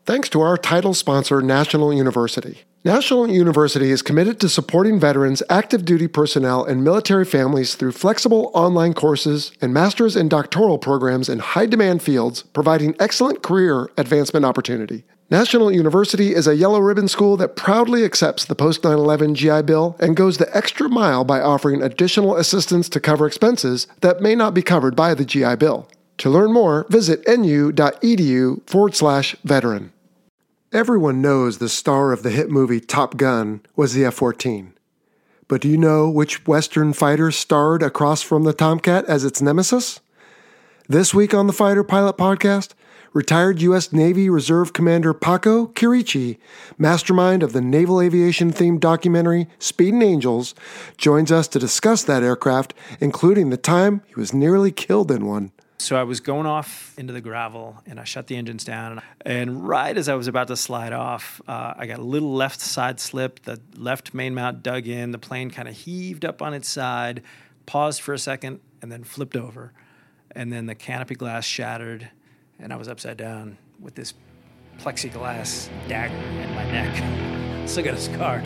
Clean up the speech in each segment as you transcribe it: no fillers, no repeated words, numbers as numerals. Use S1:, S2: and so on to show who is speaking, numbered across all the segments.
S1: thanks to our title sponsor, National University. National University is committed to supporting veterans, active duty personnel, and military families through flexible online courses and master's and doctoral programs in high-demand fields, providing excellent career advancement opportunity. National University is a yellow ribbon school that proudly accepts the post-9/11 GI Bill and goes the extra mile by offering additional assistance to cover expenses that may not be covered by the GI Bill. To learn more, visit nu.edu/veteran. Everyone knows the star of the hit movie Top Gun was the F-14. But do you know which Western fighter starred across from the Tomcat as its nemesis? This week on the Fighter Pilot Podcast, retired U.S. Navy Reserve Commander Paco Kirichi, mastermind of the naval aviation-themed documentary Speedin' Angels, joins us to discuss that aircraft, including the time he was nearly killed in one.
S2: So I was going off into the gravel, and I shut the engines down. And right as I was about to slide off, I got a little left side slip. The left main mount dug in. The plane kind of heaved up on its side, paused for a second, and then flipped over. And then the canopy glass shattered, and I was upside down with this plexiglass dagger in my neck. Still got a scar.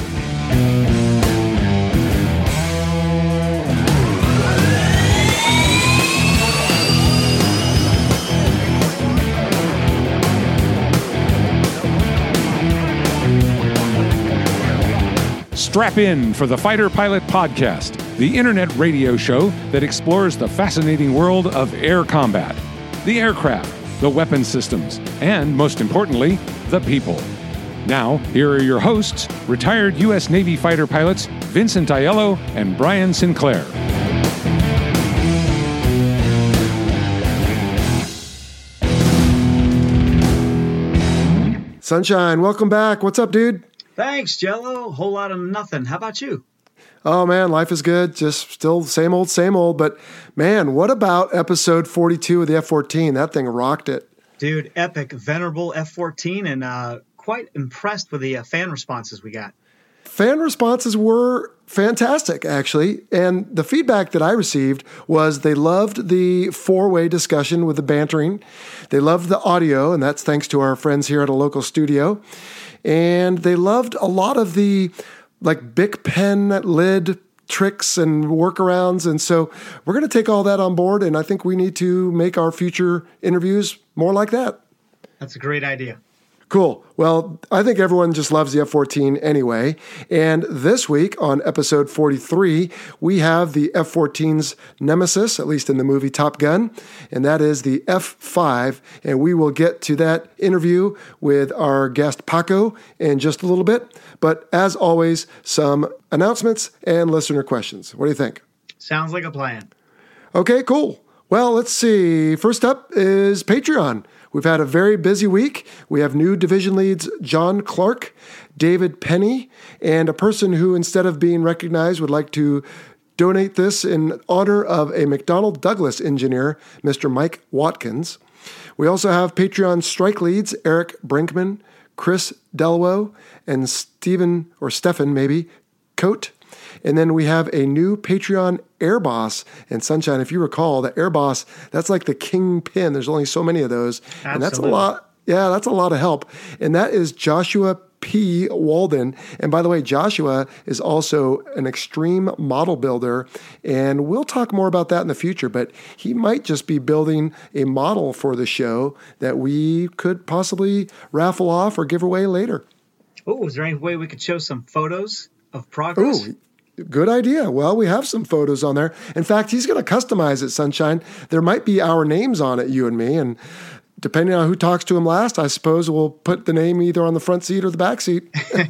S3: Strap in for the Fighter Pilot Podcast, the internet radio show that explores the fascinating world of air combat, the aircraft, the weapon systems, and, most importantly, the people. Now, here are your hosts, retired U.S. Navy fighter pilots Vincent Aiello and Brian Sinclair.
S1: Sunshine, welcome back. What's up, dude?
S4: Thanks, Jello. Whole lot of nothing. How about you?
S1: Oh, man, life is good. Just still same old. But, man, what about episode 42 of the F-14? That thing rocked it.
S4: Dude, epic, venerable F-14, and quite impressed with the fan responses we got.
S1: Fan responses were fantastic, actually. And the feedback that I received was they loved the four-way discussion with the bantering. They loved the audio, and that's thanks to our friends here at a local studio. And they loved a lot of the Bic pen lid tricks and workarounds. And so we're going to take all that on board, and I think we need to make our future interviews more like that.
S4: That's a great idea.
S1: Cool. Well, I think everyone just loves the F-14 anyway. And this week on episode 43, we have the F-14's nemesis, at least in the movie Top Gun, and that is the F-5. And we will get to that interview with our guest Paco in just a little bit. But as always, some announcements and listener questions. What do you think?
S4: Sounds like a plan.
S1: Okay, cool. Well, let's see. First up is Patreon. We've had a very busy week. We have new division leads John Clark, David Penny, and a person who, instead of being recognized, would like to donate this in honor of a McDonnell Douglas engineer, Mr. Mike Watkins. We also have Patreon strike leads Eric Brinkman, Chris Delwo, and Stephen Coate. And then we have a new Patreon Air Boss. And Sunshine, if you recall, the Air Boss, that's like the kingpin. There's only so many of those.
S4: Absolutely.
S1: And that's a lot. Yeah, that's a lot of help. And that is Joshua P. Walden. And by the way, Joshua is also an extreme model builder. And we'll talk more about that in the future. But he might just be building a model for the show that we could possibly raffle off or give away later.
S4: Oh, is there any way we could show some photos of progress?
S1: Ooh. Good idea. Well, we have some photos on there. In fact, he's going to customize it, Sunshine. There might be our names on it, you and me. And depending on who talks to him last, I suppose we'll put the name either on the front seat or the back seat.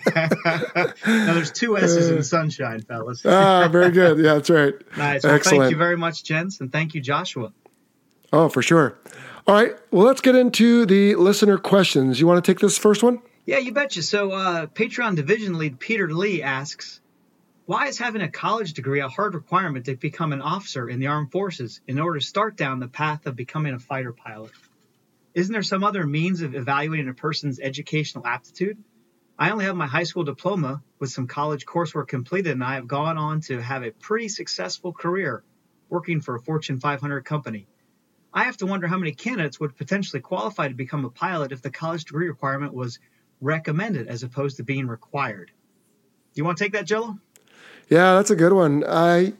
S4: Now, there's two S's in Sunshine, fellas.
S1: Very good. Yeah, that's right.
S4: Nice. Well,
S1: excellent.
S4: Thank you very much, gents, and thank you, Joshua.
S1: Oh, for sure. All right. Well, let's get into the listener questions. You want to take this first one?
S4: Yeah, you betcha. So Patreon division lead Peter Lee asks, why is having a college degree a hard requirement to become an officer in the armed forces in order to start down the path of becoming a fighter pilot? Isn't there some other means of evaluating a person's educational aptitude? I only have my high school diploma with some college coursework completed, and I have gone on to have a pretty successful career working for a Fortune 500 company. I have to wonder how many candidates would potentially qualify to become a pilot if the college degree requirement was recommended as opposed to being required. You want to take that, Jello?
S1: Yeah, that's a good one. I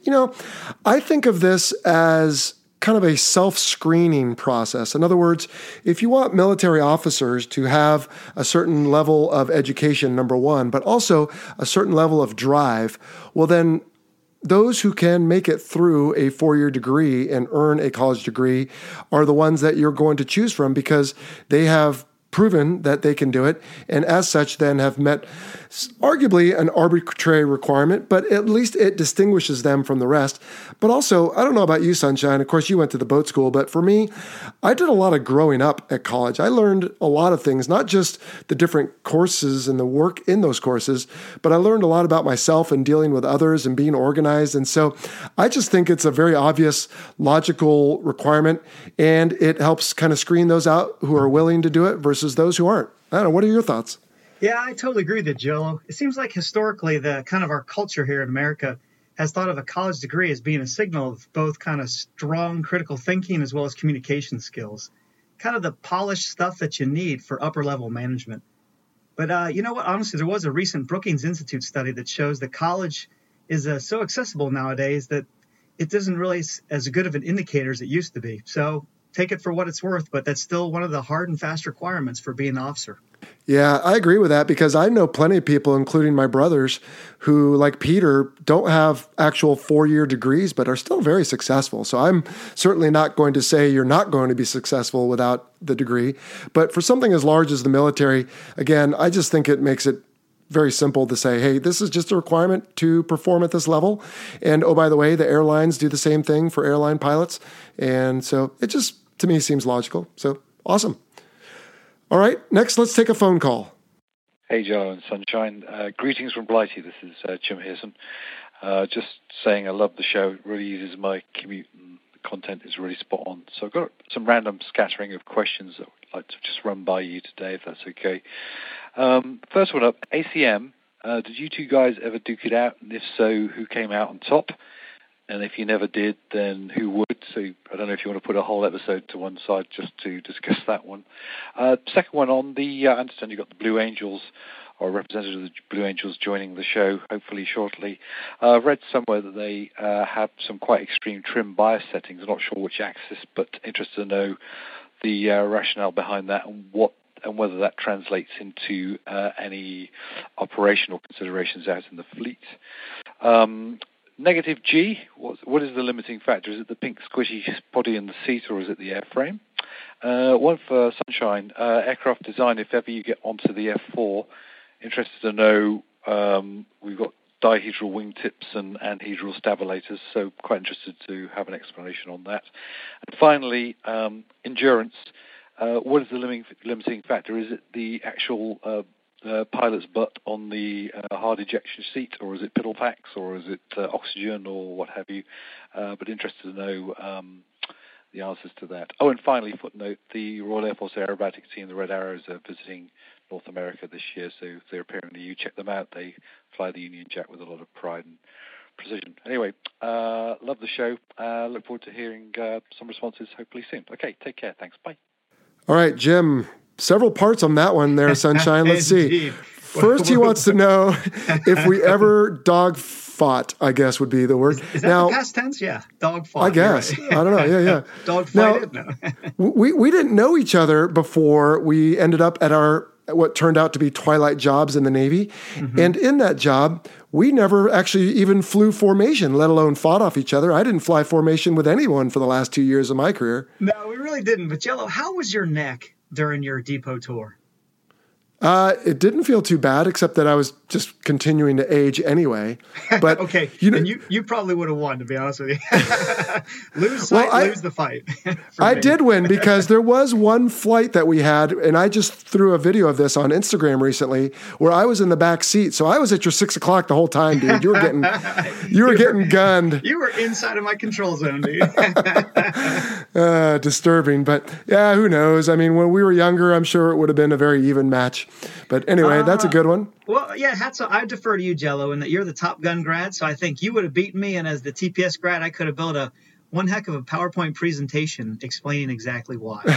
S1: think of this as kind of a self-screening process. In other words, if you want military officers to have a certain level of education, number one, but also a certain level of drive, well then those who can make it through a 4-year degree and earn a college degree are the ones that you're going to choose from because they have proven that they can do it, and as such then have met arguably an arbitrary requirement, but at least it distinguishes them from the rest. But also, I don't know about you, Sunshine, of course you went to the boat school, but for me, I did a lot of growing up at college. I learned a lot of things, not just the different courses and the work in those courses, but I learned a lot about myself and dealing with others and being organized. And so I just think it's a very obvious, logical requirement, and it helps kind of screen those out who are willing to do it versus those who aren't. I don't know. What are your thoughts?
S4: Yeah, I totally agree with you, Jello. It seems like historically the kind of our culture here in America has thought of a college degree as being a signal of both kind of strong critical thinking as well as communication skills, kind of the polished stuff that you need for upper level management. But you know what? Honestly, there was a recent Brookings Institute study that shows that college is so accessible nowadays that it isn't really as good of an indicator as it used to be. So take it for what it's worth, but that's still one of the hard and fast requirements for being an officer.
S1: Yeah, I agree with that because I know plenty of people, including my brothers, who, like Peter, don't have actual 4-year degrees, but are still very successful. So I'm certainly not going to say you're not going to be successful without the degree. But for something as large as the military, again, I just think it makes it very simple to say, hey, this is just a requirement to perform at this level. And oh, by the way, the airlines do the same thing for airline pilots. And so it just, to me, seems logical. So awesome. All right, next, let's take a phone call.
S5: Hey, Joe and Sunshine. Greetings from Blighty. This is Jim Hearson. Just saying I love the show. It really eases my commute, and the content is really spot on. So I've got some random scattering of questions that I'd like to just run by you today, if that's okay. First one up, ACM. Did you two guys ever duke it out? And if so, who came out on top? And if you never did, then who would? So I don't know if you want to put a whole episode to one side just to discuss that one. Second one, on the, I understand you've got the Blue Angels, or representative of the Blue Angels joining the show, hopefully shortly. I've read somewhere that they have some quite extreme trim bias settings. I'm not sure which axis, but interested to know the rationale behind that and whether that translates into any operational considerations out in the fleet. Negative G, what is the limiting factor? Is it the pink squishy body in the seat, or is it the airframe? One for Sunshine, aircraft design, if ever you get onto the F4, interested to know, we've got dihedral wingtips and anhedral stabilators, so quite interested to have an explanation on that. And finally, endurance, what is the limiting factor? Is it the actual pilot's butt on the hard ejection seat, or is it pedal packs, or is it oxygen, or what have you? But interested to know the answers to that. Oh, and finally, footnote, the Royal Air Force Aerobatics Team, the Red Arrows, are visiting North America this year, so if they're appearing to you, check them out. They fly the Union Jack with a lot of pride and precision. Anyway, love the show. Look forward to hearing some responses hopefully soon. Okay, take care. Thanks. Bye.
S1: All right, Jim. Several parts on that one there, Sunshine. Let's see. First, he wants to know if we ever dog fought, I guess would be the word.
S4: Is that the past tense? Yeah, dog fought.
S1: I guess. Right. I don't know. Yeah.
S4: Dog fighted? No.
S1: we didn't know each other before we ended up at our what turned out to be twilight jobs in the Navy. Mm-hmm. And in that job, we never actually even flew formation, let alone fought off each other. I didn't fly formation with anyone for the last 2 years of my career.
S4: No, we really didn't. But Jello, how was your neck during your depot tour?
S1: It didn't feel too bad, except that I was just continuing to age anyway. But
S4: okay, and you probably would have won, to be honest with you. Lose the fight.
S1: I did win because there was one flight that we had, and I just threw a video of this on Instagram recently, where I was in the back seat. So I was at your 6 o'clock the whole time, dude. You were getting gunned.
S4: You were inside of my control zone, dude.
S1: Disturbing, but yeah, who knows? I mean, when we were younger, I'm sure it would have been a very even match. But anyway, that's a good one.
S4: Well, yeah, I defer to you, Jello, in that you're the Top Gun grad, so I think you would have beaten me, and as the TPS grad, I could have built a one heck of a PowerPoint presentation explaining exactly why.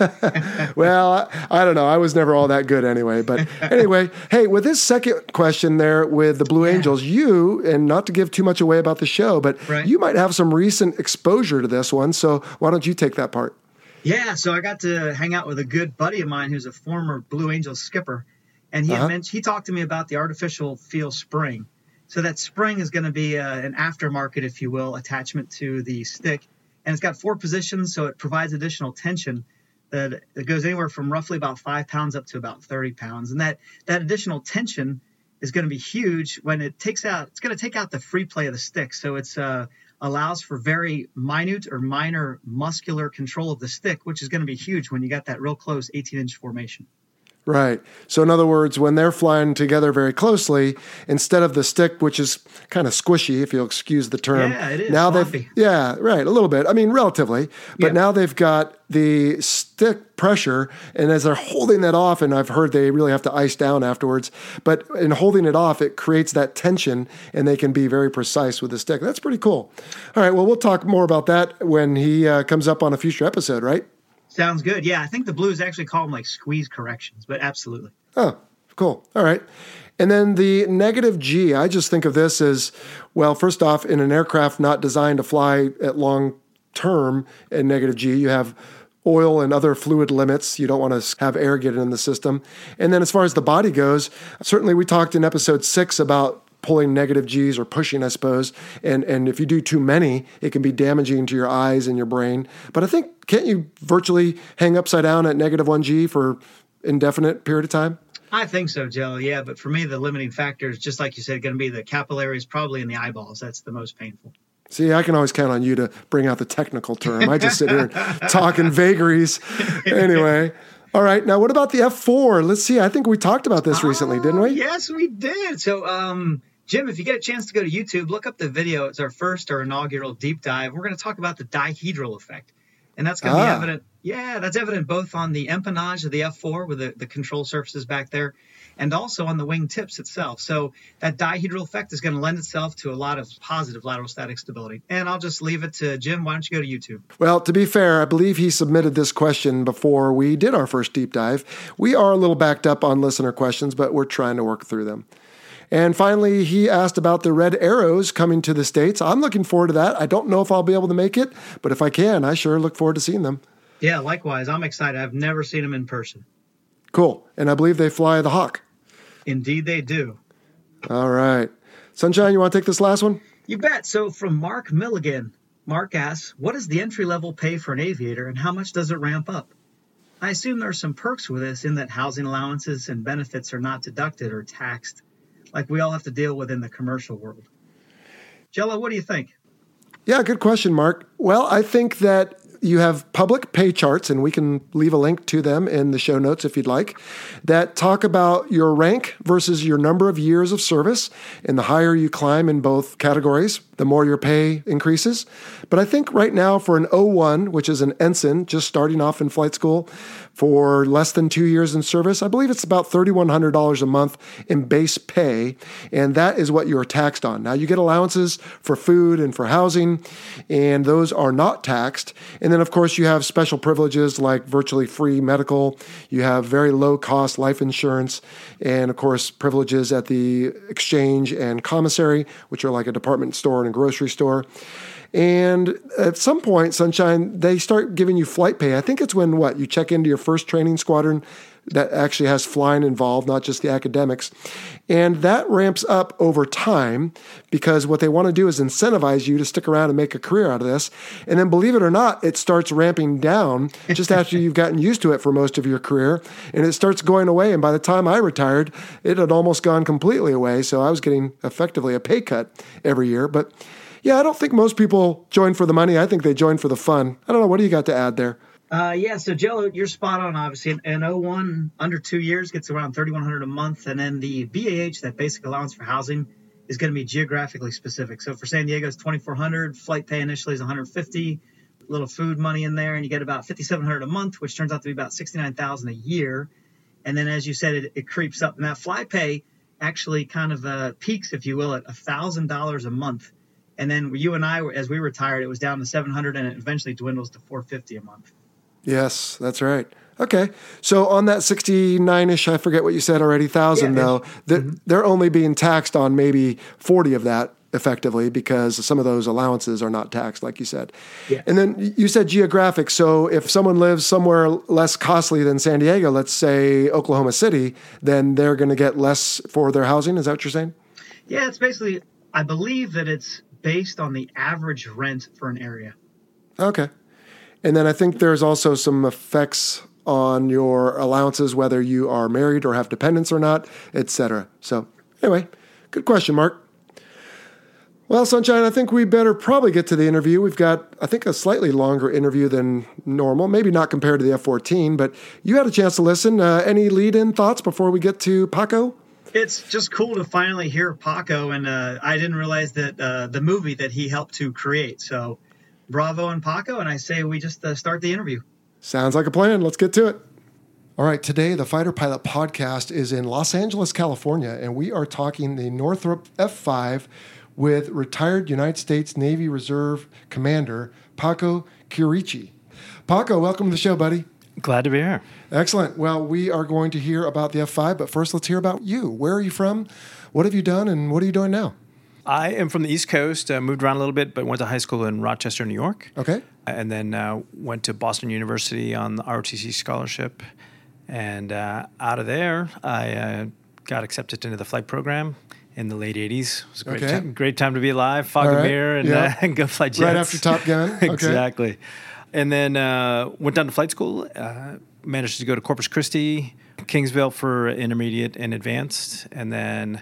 S1: Well, I don't know. I was never all that good anyway. But anyway, hey, with this second question there with the Blue Angels, you, and not to give too much away about the show, but you might have some recent exposure to this one. So why don't you take that part?
S4: Yeah, so I got to hang out with a good buddy of mine who's a former Blue Angels skipper. And he talked to me about the artificial feel spring. So that spring is going to be an aftermarket, if you will, attachment to the stick. And it's got 4 positions, so it provides additional tension that goes anywhere from roughly about 5 pounds up to about 30 pounds. And that additional tension is going to be huge when it's going to take out the free play of the stick. So it's allows for very minute or minor muscular control of the stick, which is going to be huge when you got that real close 18-inch formation.
S1: Right. So in other words, when they're flying together very closely, instead of the stick, which is kind of squishy, if you'll excuse the term.
S4: Yeah, it is.
S1: Now
S4: sloppy.
S1: a little bit. I mean, relatively. But now they've got the stick pressure, and as they're holding that off, and I've heard they really have to ice down afterwards, but in holding it off, it creates that tension, and they can be very precise with the stick. That's pretty cool. All right. Well, we'll talk more about that when he comes up on a future episode, right?
S4: Sounds good. Yeah, I think the Blues actually call them like squeeze corrections, but absolutely.
S1: Oh, cool. All right. And then the negative G, I just think of this as, well, first off, in an aircraft not designed to fly at long term in negative G, you have oil and other fluid limits. You don't want to have air get in the system. And then as far as the body goes, certainly we talked in episode 6 about pulling negative Gs or pushing, I suppose. And if you do too many, it can be damaging to your eyes and your brain. But I think, can't you virtually hang upside down at negative 1G for indefinite period of time?
S4: I think so, Joe. Yeah, but for me, the limiting factor is, just like you said, going to be the capillaries, probably in the eyeballs. That's the most painful.
S1: See, I can always count on you to bring out the technical term. I just sit here and talk in vagaries. Anyway. All right. Now, what about the F4? Let's see. I think we talked about this recently, didn't we?
S4: Yes, we did. So, Jim, if you get a chance to go to YouTube, look up the video. It's our inaugural deep dive. We're going to talk about the dihedral effect. And that's going to be evident. Yeah, that's evident both on the empennage of the F4 with the control surfaces back there, and also on the wing tips itself. So that dihedral effect is going to lend itself to a lot of positive lateral static stability. And I'll just leave it to Jim. Why don't you go to YouTube?
S1: Well, to be fair, I believe he submitted this question before we did our first deep dive. We are a little backed up on listener questions, but we're trying to work through them. And finally, he asked about the Red Arrows coming to the States. I'm looking forward to that. I don't know if I'll be able to make it, but if I can, I sure look forward to seeing them.
S4: Yeah, likewise. I'm excited. I've never seen them in person.
S1: Cool. And I believe they fly the Hawk.
S4: Indeed they do.
S1: All right. Sunshine, you want to take this last one?
S4: You bet. So from Mark Milligan, Mark asks, what is the entry-level pay for an aviator and how much does it ramp up? I assume there are some perks with this in that housing allowances and benefits are not deducted or taxed, like we all have to deal with in the commercial world. Jello, what do you think?
S1: Yeah, good question, Mark. Well, I think that you have public pay charts, and we can leave a link to them in the show notes if you'd like, that talk about your rank versus your number of years of service. And the higher you climb in both categories, the more your pay increases. But I think right now for an O1, which is an ensign just starting off in flight school, for less than 2 years in service, I believe it's about $3,100 a month in base pay, and that is what you're taxed on. Now, you get allowances for food and for housing, and those are not taxed. And then, of course, you have special privileges like virtually free medical. You have very low-cost life insurance, and, of course, privileges at the exchange and commissary, which are like a department store and a grocery store. And at some point, Sunshine, they start giving you flight pay. I think it's when, you check into your first training squadron that actually has flying involved, not just the academics. And that ramps up over time because what they want to do is incentivize you to stick around and make a career out of this. And then, believe it or not, it starts ramping down just after you've gotten used to it for most of your career. And it starts going away. And by the time I retired, it had almost gone completely away. So I was getting effectively a pay cut every year. But yeah, I don't think most people join for the money. I think they join for the fun. I don't know. What do you got to add there?
S4: So Jello, you're spot on, obviously. An O1 under 2 years gets around $3,100 a month. And then the BAH, that basic allowance for housing, is going to be geographically specific. So for San Diego, it's $2,400. Flight pay initially is $150. Little food money in there, and you get about $5,700 a month, which turns out to be about $69,000 a year. And then, as you said, it creeps up. And that fly pay actually kind of peaks, if you will, at $1,000 a month And then you and I, as we retired, it was down to 700, and it eventually dwindles to 450 a month.
S1: Yes, that's right. Okay. So on that 69-ish, I forget what you said already, thousand though, they're only being taxed on maybe 40 of that effectively because some of those allowances are not taxed, like you said.
S4: Yeah.
S1: And then you said geographic. So if someone lives somewhere less costly than San Diego, let's say Oklahoma City, then they're going to get less for their housing. Is that what you're saying?
S4: Yeah, it's basically, I believe that it's based on the average rent for an area.
S1: Okay. And then I think there's also some effects on your allowances, whether you are married or have dependents or not, et cetera. So anyway, good question, Mark. Well, Sunshine, I think we better probably get to the interview. We've got, I think, a slightly longer interview than normal, maybe not compared to the F-14, but you had a chance to listen. Any lead-in thoughts before we get to Paco?
S4: It's just cool to finally hear Paco, and I didn't realize that the movie that he helped to create. So bravo and Paco, and I say we just start the interview.
S1: Sounds like a plan. Let's get to it. All right, today the Fighter Pilot Podcast is in Los Angeles, California, and we are talking the Northrop F-5 with retired United States Navy Reserve Commander Paco Chierici. Paco, welcome to the show, buddy.
S2: Glad to be here.
S1: Excellent. Well, we are going to hear about the F-5, but first let's hear about you. Where are you from? What have you done, and what are you doing now?
S2: I am from the East Coast, moved around a little bit, but went to high school in Rochester, New York.
S1: Okay.
S2: And then went to Boston University on the ROTC scholarship. And out of there, I got accepted into the flight program in the late 80s. It was a great time to be alive, fog a mirror, and go fly jets.
S1: Right after Top Gun. Okay.
S2: Exactly. And then went down to flight school, managed to go to Corpus Christi, Kingsville for intermediate and advanced, and then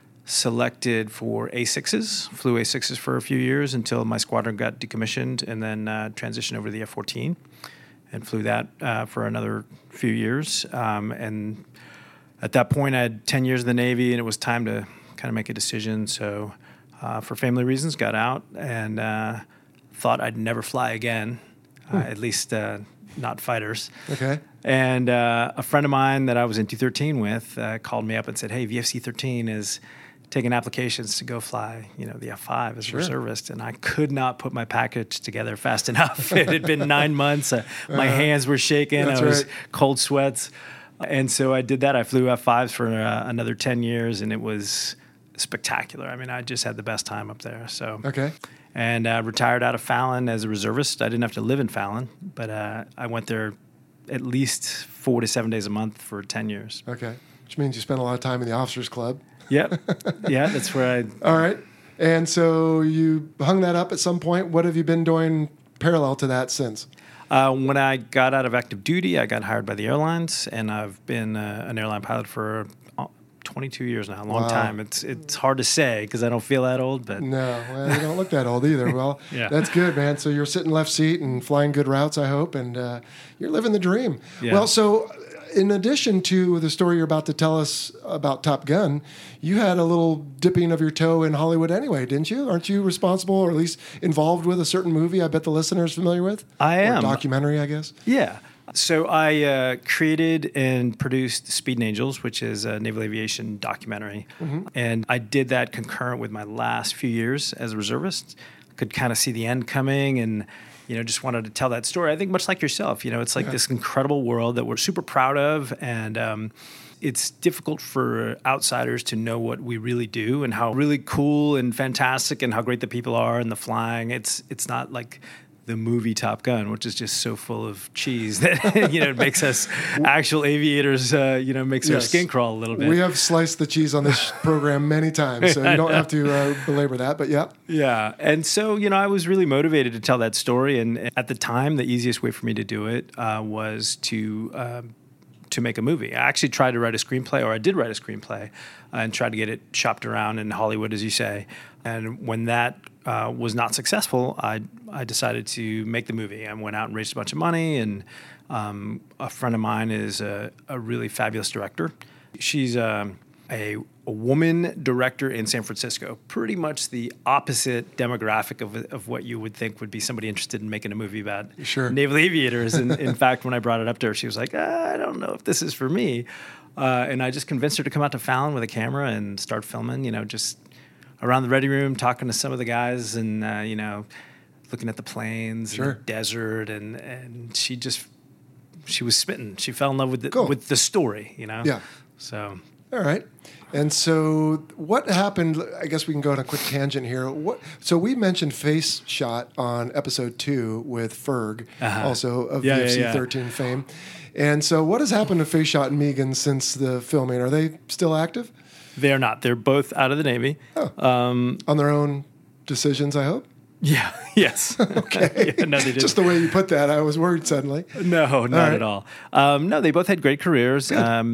S2: selected for A6s, flew A6s for a few years until my squadron got decommissioned, and then transitioned over to the F-14 and flew that for another few years. And at that point, I had 10 years in the Navy, and it was time to kind of make a decision. So for family reasons, got out and thought I'd never fly again, at least not fighters.
S1: Okay.
S2: And a friend of mine that I was in 213 with called me up and said, hey, VFC 13 is taking applications to go fly, the F-5 as a reservist. And I could not put my package together fast enough. It had been 9 months. My hands were shaking. I was cold sweats. And so I did that. I flew F-5s for another 10 years, and it was spectacular. I mean, I just had the best time up there. So
S1: okay.
S2: And retired out of Fallon as a reservist. I didn't have to live in Fallon, but I went there at least 4 to 7 days a month for 10 years.
S1: Okay. Which means you spent a lot of time in the officers club.
S2: Yep. Yeah, that's where
S1: All right. And so you hung that up at some point. What have you been doing parallel to that since?
S2: When I got out of active duty, I got hired by the airlines, and I've been an airline pilot for 22 years now, a long time. It's hard to say because I don't feel that old, but
S1: no, well, you don't look that old either. Well,
S2: yeah.
S1: That's good, man. So you're sitting left seat and flying good routes, I hope, and you're living the dream.
S2: Yeah.
S1: Well, so in addition to the story you're about to tell us about Top Gun, you had a little dipping of your toe in Hollywood anyway, didn't you? Aren't you responsible or at least involved with a certain movie I bet the listener's familiar with?
S2: I am.
S1: Or documentary, I guess.
S2: Yeah. So I created and produced Speed Angels, which is a naval aviation documentary. Mm-hmm. And I did that concurrent with my last few years as a reservist. Could kind of see the end coming and just wanted to tell that story. I think much like yourself, it's like this incredible world that we're super proud of. And it's difficult for outsiders to know what we really do and how really cool and fantastic and how great the people are and the flying. It's not like the movie Top Gun, which is just so full of cheese that, it makes us actual aviators, makes our skin crawl a little bit.
S1: We have sliced the cheese on this program many times, so you don't have to belabor that, but yeah.
S2: Yeah. And so, I was really motivated to tell that story. And at the time, the easiest way for me to do it was to make a movie. I actually tried to write a screenplay, or I did write a screenplay and tried to get it shopped around in Hollywood, as you say. And when that was not successful, I decided to make the movie. I went out and raised a bunch of money, and a friend of mine is a really fabulous director. She's a woman director in San Francisco, pretty much the opposite demographic of what you would think would be somebody interested in making a movie about naval aviators. And in fact, when I brought it up to her, she was like, I don't know if this is for me. And I just convinced her to come out to Fallon with a camera and start filming, just around the ready room talking to some of the guys and, looking at the plains
S1: Sure.
S2: and the desert. And she was smitten. She fell in love with
S1: Cool.
S2: with the story,
S1: Yeah.
S2: So,
S1: All right. And so what happened, I guess we can go on a quick tangent here. So we mentioned Face Shot on episode 2 with Ferg, also of UFC 13 fame. And so what has happened to Face Shot and Megan since the filming? Are they still active?
S2: they're not. They're both out of the Navy.
S1: On their own decisions, I hope?
S2: Yeah. Yes.
S1: Okay.
S2: Yeah, no, they didn't.
S1: Just the way you put that, I was worried suddenly.
S2: No, not at all. No, they both had great careers.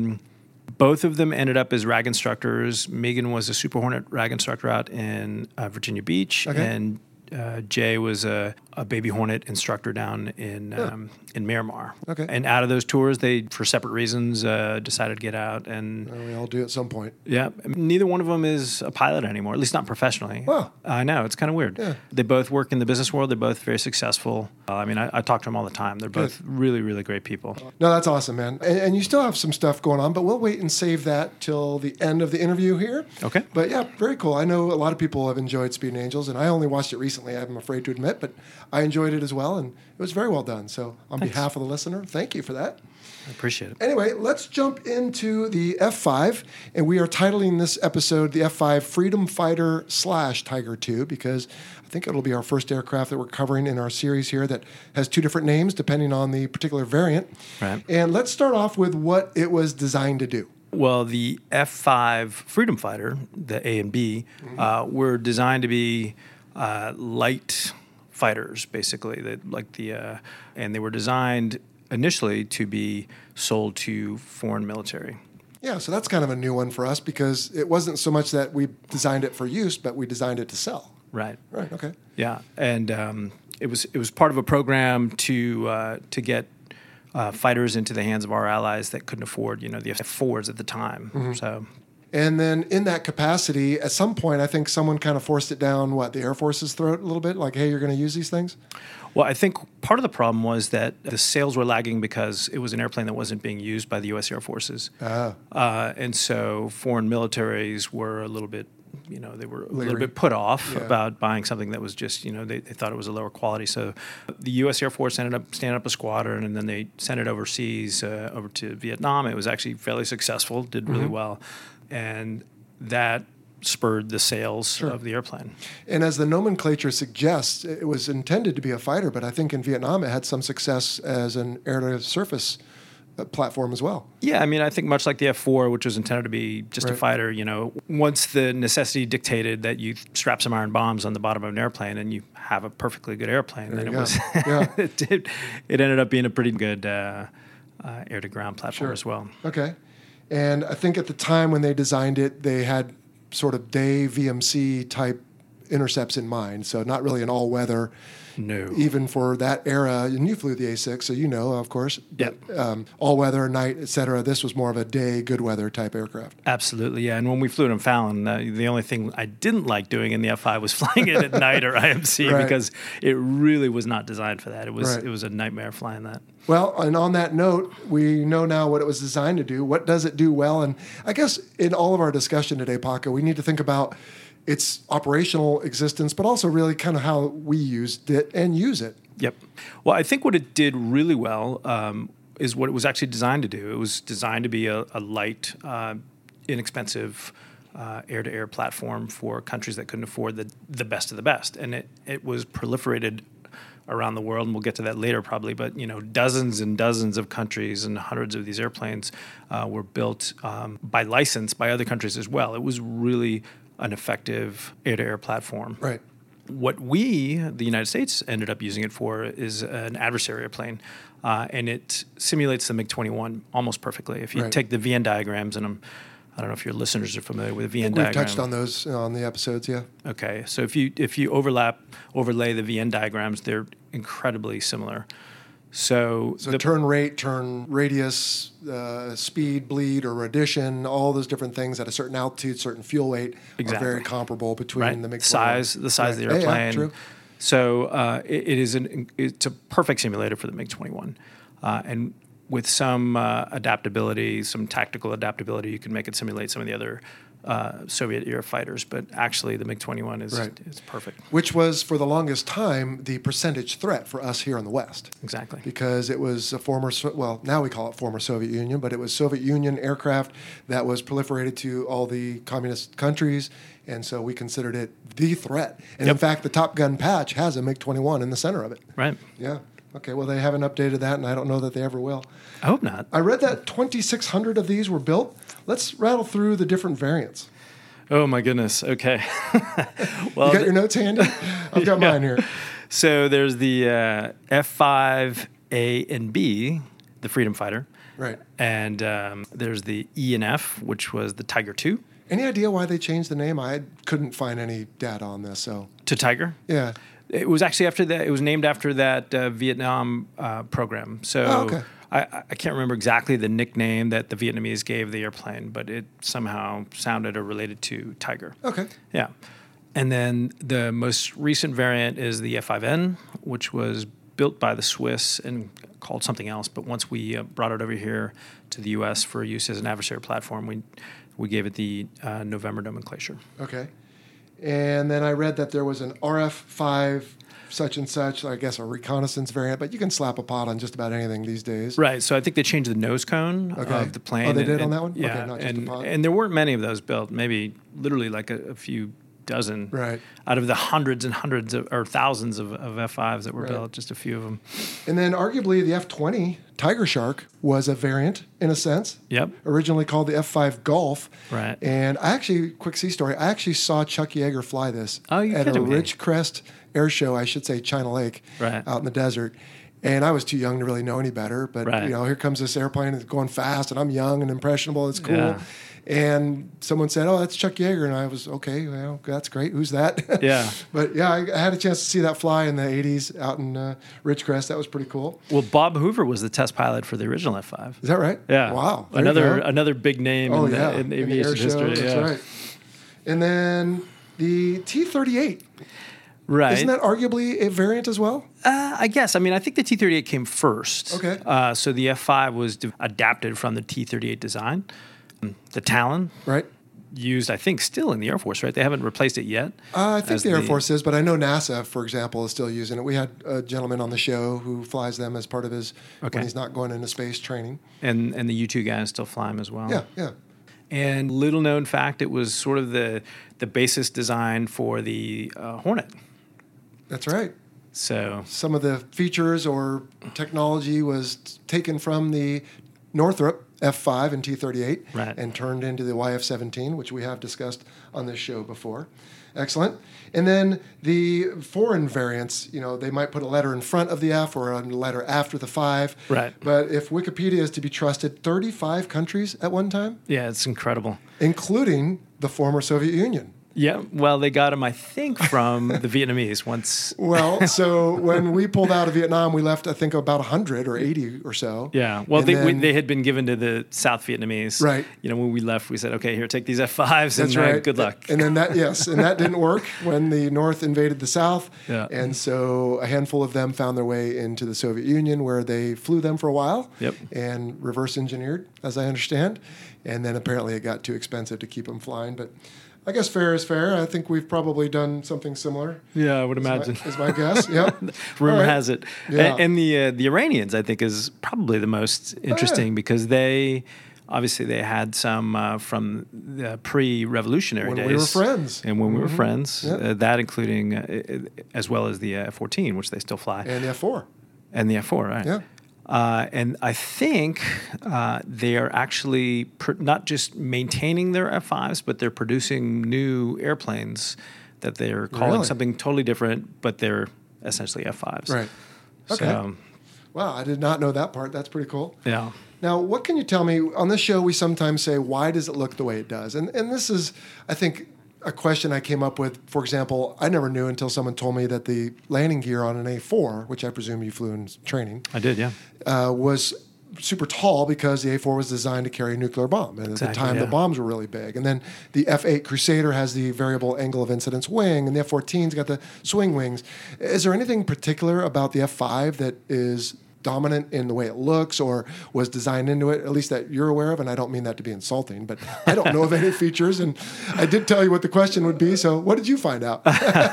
S2: Both of them ended up as RAG instructors. Megan was a Super Hornet RAG instructor out in Virginia Beach, and Jay was a Baby Hornet instructor down in Miramar.
S1: Okay.
S2: And out of those tours, they, for separate reasons, decided to get out. And
S1: We all do at some point.
S2: yeah, neither one of them is a pilot anymore, at least not professionally.
S1: Wow.
S2: I know, it's kind of weird.
S1: Yeah.
S2: They both work in the business world. They're both very successful. I talk to them all the time. They're both really, really great people.
S1: No, that's awesome, man. And you still have some stuff going on, but we'll wait and save that till the end of the interview here.
S2: Okay.
S1: But yeah, very cool. I know a lot of people have enjoyed Speed Angels, and I only watched it recently, I'm afraid to admit, but I enjoyed it as well, and it was very well done. So on behalf of the listener, thank you for that.
S2: I appreciate it.
S1: Anyway, let's jump into the F5, and we are titling this episode the F5 Freedom Fighter / Tiger II because I think it'll be our first aircraft that we're covering in our series here that has 2 different names depending on the particular variant.
S2: Right.
S1: And let's start off with what it was designed to do.
S2: Well, the F5 Freedom Fighter, the A and B, were designed to be light fighters, basically. And they were designed initially to be sold to foreign military.
S1: Yeah, so that's kind of a new one for us because it wasn't so much that we designed it for use, but we designed it to sell.
S2: Right.
S1: Right, okay.
S2: Yeah, and it was part of a program to get fighters into the hands of our allies that couldn't afford, the F4s at the time. So.
S1: And then in that capacity, at some point, I think someone kind of forced it down, the Air Force's throat a little bit? Like, hey, you're going to use these things?
S2: Well, I think part of the problem was that the sales were lagging because it was an airplane that wasn't being used by the U.S. Air Forces. And so foreign militaries were a little bit, they were a little bit put off about buying something that was just, they thought it was a lower quality. So the U.S. Air Force ended up standing up a squadron, and then they sent it overseas, over to Vietnam. It was actually fairly successful, did really well. And that spurred the sales of the airplane.
S1: And as the nomenclature suggests, it was intended to be a fighter, but I think in Vietnam it had some success as an air-to-surface platform as well.
S2: Yeah, I think much like the F4, which was intended to be just a fighter, once the necessity dictated that you strap some iron bombs on the bottom of an airplane and you have a perfectly good airplane, then it was it ended up being a pretty good air-to-ground platform as well.
S1: Okay. And I think at the time when they designed it, they had sort of day VMC type intercepts in mind. So not really an all-weather.
S2: No.
S1: Even for that era, and you flew the A6, so you know, of course.
S2: Yep.
S1: All-weather, night, et cetera. This was more of a day, good-weather type aircraft.
S2: Absolutely, yeah. And when we flew it in Fallon, the only thing I didn't like doing in the F5 was flying it at night or IMC because it really was not designed for that. It was a nightmare flying that.
S1: Well, and on that note, we know now what it was designed to do. What does it do well? And I guess in all of our discussion today, Paco, we need to think about its operational existence, but also really kind of how we used it and use it.
S2: Yep. Well, I think what it did really well is what it was actually designed to do. It was designed to be a light, inexpensive air-to-air platform for countries that couldn't afford the best of the best. And it was proliferated around the world, and we'll get to that later probably, but dozens and dozens of countries and hundreds of these airplanes were built by license by other countries as well. It was really an effective air-to-air platform.
S1: Right.
S2: What we, the United States, ended up using it for is an adversary airplane, and it simulates the MiG-21 almost perfectly. If you take the VN diagrams, and I don't know if your listeners are familiar with the VN diagram.
S1: We've touched on those on the episodes, yeah.
S2: Okay, so if you overlay the VN diagrams, they're incredibly similar. So
S1: turn rate, turn radius, speed, bleed, or addition, all those different things at a certain altitude, certain fuel weight are very comparable between the MiG-21.
S2: The size of the airplane.
S1: Yeah, true.
S2: So it's a perfect simulator for the MiG-21. And with some adaptability, some tactical adaptability, you can make it simulate some of the other Soviet-era fighters. But actually, the MiG-21 is perfect.
S1: Which was, for the longest time, the percentage threat for us here in the West.
S2: Exactly.
S1: Because it was a now we call it former Soviet Union, but it was Soviet Union aircraft that was proliferated to all the communist countries, and so we considered it the threat. And in fact, the Top Gun patch has a MiG-21 in the center of it.
S2: Right.
S1: Yeah. Okay, well, they haven't updated that, and I don't know that they ever will.
S2: I hope not.
S1: I read that 2,600 of these were built. Let's rattle through the different variants.
S2: Oh, my goodness. Okay.
S1: Well, you got your notes handy? I've got mine here.
S2: So there's the F-5A and B, the Freedom Fighter.
S1: Right.
S2: And there's the E and F, which was the Tiger II.
S1: Any idea why they changed the name? I couldn't find any data on this. So
S2: To Tiger?
S1: Yeah.
S2: It was actually after that. It was named after that Vietnam program. So
S1: okay.
S2: I can't remember exactly the nickname that the Vietnamese gave the airplane, but it somehow sounded or related to Tiger.
S1: Okay.
S2: Yeah. And then the most recent variant is the F5N, which was built by the Swiss and called something else. But once we brought it over here to the U.S. for use as an adversary platform, we gave it the November nomenclature.
S1: Okay. And then I read that there was an RF-5 such and such, I guess a reconnaissance variant, but you can slap a pod on just about anything these days.
S2: Right. So I think they changed the nose cone of the plane.
S1: Oh, they did on that one?
S2: Yeah.
S1: Okay, not just a pod.
S2: And there weren't many of those built, maybe literally like a few dozen.
S1: Right.
S2: Out of the hundreds and hundreds or thousands of F5s that were built, just a few of them.
S1: And then arguably the F-20 Tiger Shark was a variant in a sense.
S2: Yep.
S1: Originally called the F-5 Golf.
S2: Right.
S1: And quick sea story, I actually saw Chuck Yeager fly this
S2: at a
S1: Ridgecrest air show, I should say China Lake, out in the desert. And I was too young to really know any better. But, here comes this airplane. It's going fast, and I'm young and impressionable. It's cool.
S2: Yeah.
S1: And someone said, "Oh, that's Chuck Yeager," and I was okay. Well, that's great. Who's that?
S2: Yeah.
S1: But yeah, I had a chance to see that fly in the '80s out in Ridgecrest. That was pretty cool.
S2: Well, Bob Hoover was the test pilot for the original F5.
S1: Is that right?
S2: Yeah.
S1: Wow.
S2: Another big name in aviation history.
S1: That's right. And then the T-38.
S2: Right.
S1: Isn't that arguably a variant as well?
S2: I guess. I mean, I think the T-38 came first.
S1: Okay.
S2: So the F5 was adapted from the T-38 design. The Talon.
S1: Right.
S2: Used, I think, still in the Air Force, right? They haven't replaced it yet.
S1: I think the Air Force is, but I know NASA, for example, is still using it. We had a gentleman on the show who flies them as part of his, when he's not going into space, training.
S2: And the U-2 guys still fly them as well.
S1: Yeah.
S2: And little known fact, it was sort of the basis design for the Hornet.
S1: That's right.
S2: So
S1: some of the features or technology was taken from the Northrop F5 and T-38 and turned into the YF-17, which we have discussed on this show before. Excellent. And then the foreign variants, they might put a letter in front of the F or a letter after the 5.
S2: Right.
S1: But if Wikipedia is to be trusted, 35 countries at one time?
S2: Yeah, it's incredible.
S1: Including the former Soviet Union.
S2: Yeah, well, they got them, I think, from the Vietnamese once.
S1: Well, so when we pulled out of Vietnam, we left, I think, about 100 or 80 or so.
S2: Yeah, well, they had been given to the South Vietnamese.
S1: Right.
S2: When we left, we said, okay, here, take these F5s
S1: That's right.
S2: Good luck.
S1: And then that didn't work when the North invaded the South.
S2: Yeah.
S1: And so a handful of them found their way into the Soviet Union, where they flew them for a while.
S2: Yep.
S1: And reverse engineered, as I understand. And then apparently it got too expensive to keep them flying. But I guess fair is fair. I think we've probably done something similar.
S2: Yeah, I would imagine.
S1: Is my guess. Yeah.
S2: Rumor has it.
S1: Yeah.
S2: And the Iranians, I think, is probably the most interesting because they had some from the pre-revolutionary days.
S1: When we were friends.
S2: And when we were friends. Yep. That including, as well as the F-14, which they still fly.
S1: And the F-4.
S2: And the F-4, right.
S1: Yeah.
S2: And I think they are actually not just maintaining their F-5s, but they're producing new airplanes that they're calling something totally different, but they're essentially F-5s.
S1: Right. Okay.
S2: So,
S1: wow, I did not know that part. That's pretty cool.
S2: Yeah.
S1: Now, what can you tell me? On this show, we sometimes say, why does it look the way it does? And this is, I think, a question I came up with. For example, I never knew until someone told me that the landing gear on an A4, which I presume you flew in training.
S2: I did, yeah.
S1: Was super tall because the A4 was designed to carry a nuclear bomb. And at the time, the bombs were really big. And then the F-8 Crusader has the variable angle of incidence wing, and the F-14's got the swing wings. Is there anything particular about the F-5 that is dominant in the way it looks or was designed into it, at least that you're aware of, and I don't mean that to be insulting, but I don't know of any features, and I did tell you what the question would be, so what did you find out?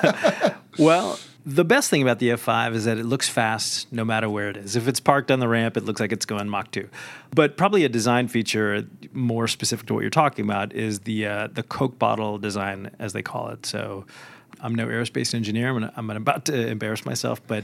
S2: Well, the best thing about the F5 is that it looks fast no matter where it is. If it's parked on the ramp, it looks like it's going Mach 2. But probably a design feature more specific to what you're talking about is the Coke bottle design, as they call it. So I'm no aerospace engineer. I'm about to embarrass myself, but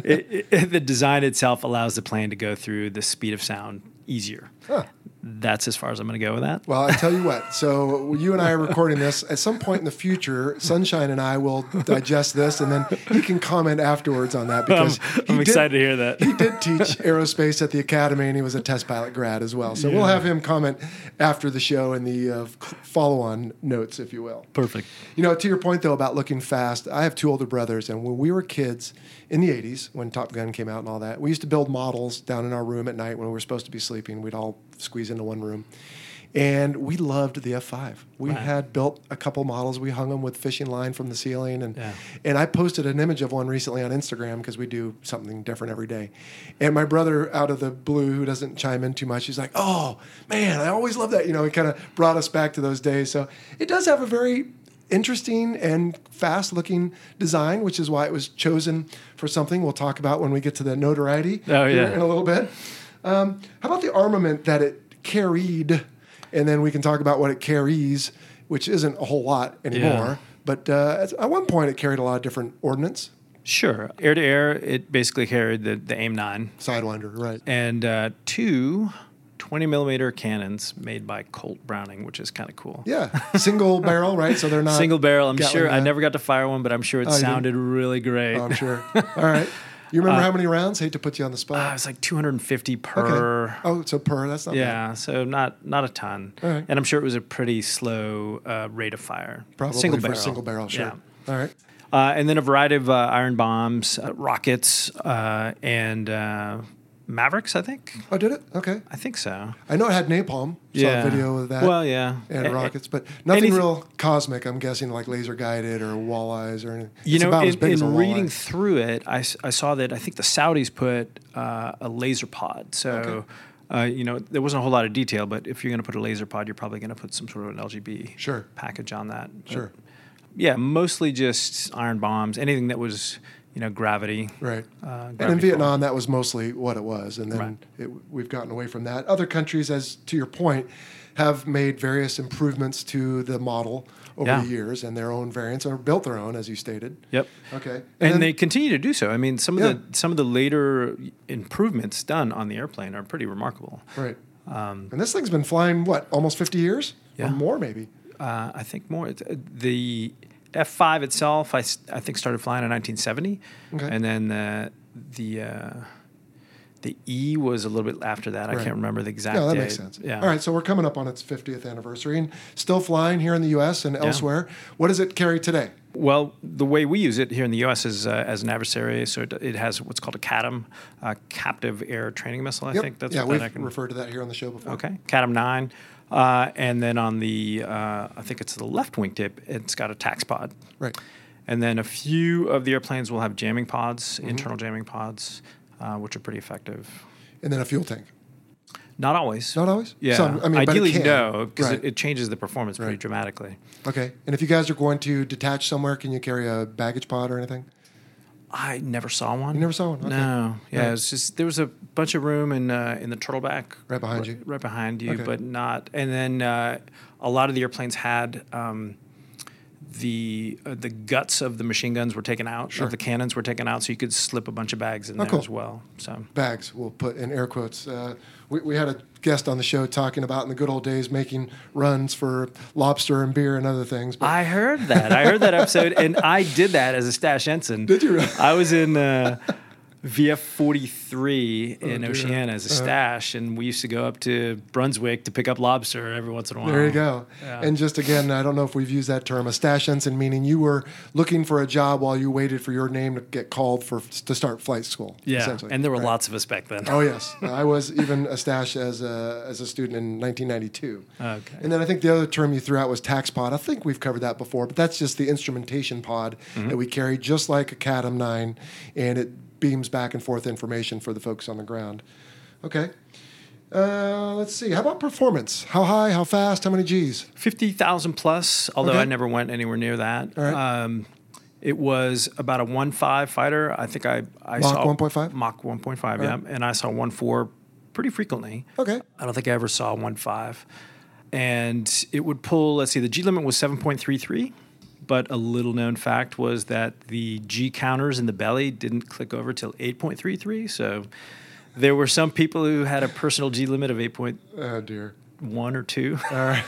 S2: the design itself allows the plane to go through the speed of sound easier. Huh. That's as far as I'm going to go with that.
S1: Well, I tell you what. So you and I are recording this. At some point in the future, Sunshine and I will digest this, and then he can comment afterwards on that because
S2: I'm excited to hear that.
S1: He did teach aerospace at the academy, and he was a test pilot grad as well. So we'll have him comment after the show in the follow-on notes, if you will.
S2: Perfect.
S1: To your point, though, about looking fast, I have two older brothers, and when we were kids in the 80s, when Top Gun came out and all that, we used to build models down in our room at night when we were supposed to be sleeping. We'd all squeeze into one room. And we loved the F5. We had built a couple models. We hung them with fishing line from the ceiling. And I posted an image of one recently on Instagram because we do something different every day. And my brother, out of the blue, who doesn't chime in too much, he's like, "Oh, man, I always love that." It kind of brought us back to those days. So it does have a very interesting and fast-looking design, which is why it was chosen for something we'll talk about when we get to the notoriety in a little bit. How about the armament that it carried? And then we can talk about what it carries, which isn't a whole lot anymore. Yeah. But at one point, it carried a lot of different ordnance.
S2: Sure. Air-to-air, it basically carried the AIM-9.
S1: Sidewinder, right.
S2: And two 20-millimeter cannons made by Colt Browning, which is kind of cool.
S1: Yeah. Single barrel, right? So they're not...
S2: Single barrel. I'm sure. I never got to fire one, but I'm sure it sounded really great.
S1: Oh, I'm sure. All right. You remember how many rounds? Hate to put you on the spot.
S2: It was like 250 per.
S1: Okay. Oh, so per. That's not bad.
S2: Yeah, so not a ton.
S1: All right.
S2: And I'm sure it was a pretty slow rate of fire.
S1: Probably
S2: single
S1: for
S2: barrel.
S1: Single barrel, sure.
S2: Yeah.
S1: All right.
S2: And then a variety of iron bombs, rockets, and Mavericks, I think.
S1: Oh, did it? Okay.
S2: I think so.
S1: I know it had napalm. Saw a video of that.
S2: Well, yeah.
S1: And rockets, but nothing real cosmic. I'm guessing like laser guided or walleyes or anything. It's about as big as a walleye.
S2: Reading through it, I saw that I think the Saudis put a laser pod. So, there wasn't a whole lot of detail, but if you're going to put a laser pod, you're probably going to put some sort of an LGB package on that.
S1: Sure.
S2: But, yeah, mostly just iron bombs, anything that was... gravity.
S1: Right. And in Vietnam, that was mostly what it was. And then we've gotten away from that. Other countries, as to your point, have made various improvements to the model over the years and their own variants, or built their own, as you stated.
S2: Yep.
S1: Okay.
S2: And they continue to do so. I mean, some of the later improvements done on the airplane are pretty remarkable.
S1: Right. And this thing's been flying, almost 50 years?
S2: Yeah.
S1: Or more, maybe?
S2: I think more. The F5 itself, I think, started flying in 1970, and then the E was a little bit after that. I can't remember the exact date.
S1: That makes sense.
S2: Yeah.
S1: All right, so we're coming up on its 50th anniversary and still flying here in the U.S. and elsewhere. What does it carry today?
S2: Well, the way we use it here in the U.S. is as an adversary, so it has what's called a CATM, Captive Air Training Missile, I think. That's
S1: we've referred to that here on the show before.
S2: Okay, CATM 9. And then on the, I think it's the left wingtip, it's got a tax pod.
S1: Right.
S2: And then a few of the airplanes will have jamming pods, internal jamming pods, which are pretty effective.
S1: And then a fuel tank.
S2: Not always.
S1: Not always?
S2: Yeah.
S1: Some,
S2: ideally, no, because it changes the performance pretty dramatically.
S1: Okay. And if you guys are going to detach somewhere, can you carry a baggage pod or anything?
S2: I never saw one.
S1: You never saw one? Okay.
S2: No. Yeah, it's just there was a bunch of room in the turtleback.
S1: Right behind you?
S2: Right behind you, but not. And then a lot of the airplanes had the guts of the machine guns were taken out, of the cannons were taken out, so you could slip a bunch of bags in there as well. So
S1: bags, we'll put in air quotes. We had a guest on the show talking about in the good old days making runs for lobster and beer and other things. But
S2: I heard that. I heard that episode, and I did that as a stash ensign.
S1: Did you really?
S2: I was in VF-43 in Oceana as a stash, and we used to go up to Brunswick to pick up lobster every once in a while.
S1: There you go. Yeah. And just again, I don't know if we've used that term, a stash ensign, meaning you were looking for a job while you waited for your name to get called to start flight school.
S2: Yeah, and there were lots of us back then.
S1: Oh, yes. I was even a stash as a student in 1992.
S2: Okay.
S1: And then I think the other term you threw out was tax pod. I think we've covered that before, but that's just the instrumentation pod that we carry, just like a CATM 9, and it beams back and forth information for the folks on the ground. Okay. Let's see. How about performance? How high? How fast? How many Gs?
S2: 50,000 plus, although
S1: Okay.
S2: I never went anywhere near that.
S1: All right.
S2: It was about a 1.5 fighter. I think I saw
S1: 1.5?
S2: Mach 1.5, yeah. And I saw 1.4 pretty frequently.
S1: Okay.
S2: I don't think I ever saw 1.5. And it would pull, let's see, the G limit was 7.33. But a little known fact was that the G counters in the belly didn't click over till 8.33. So there were some people who had a personal G limit of 8.1
S1: Oh, dear.
S2: or 2.
S1: All right.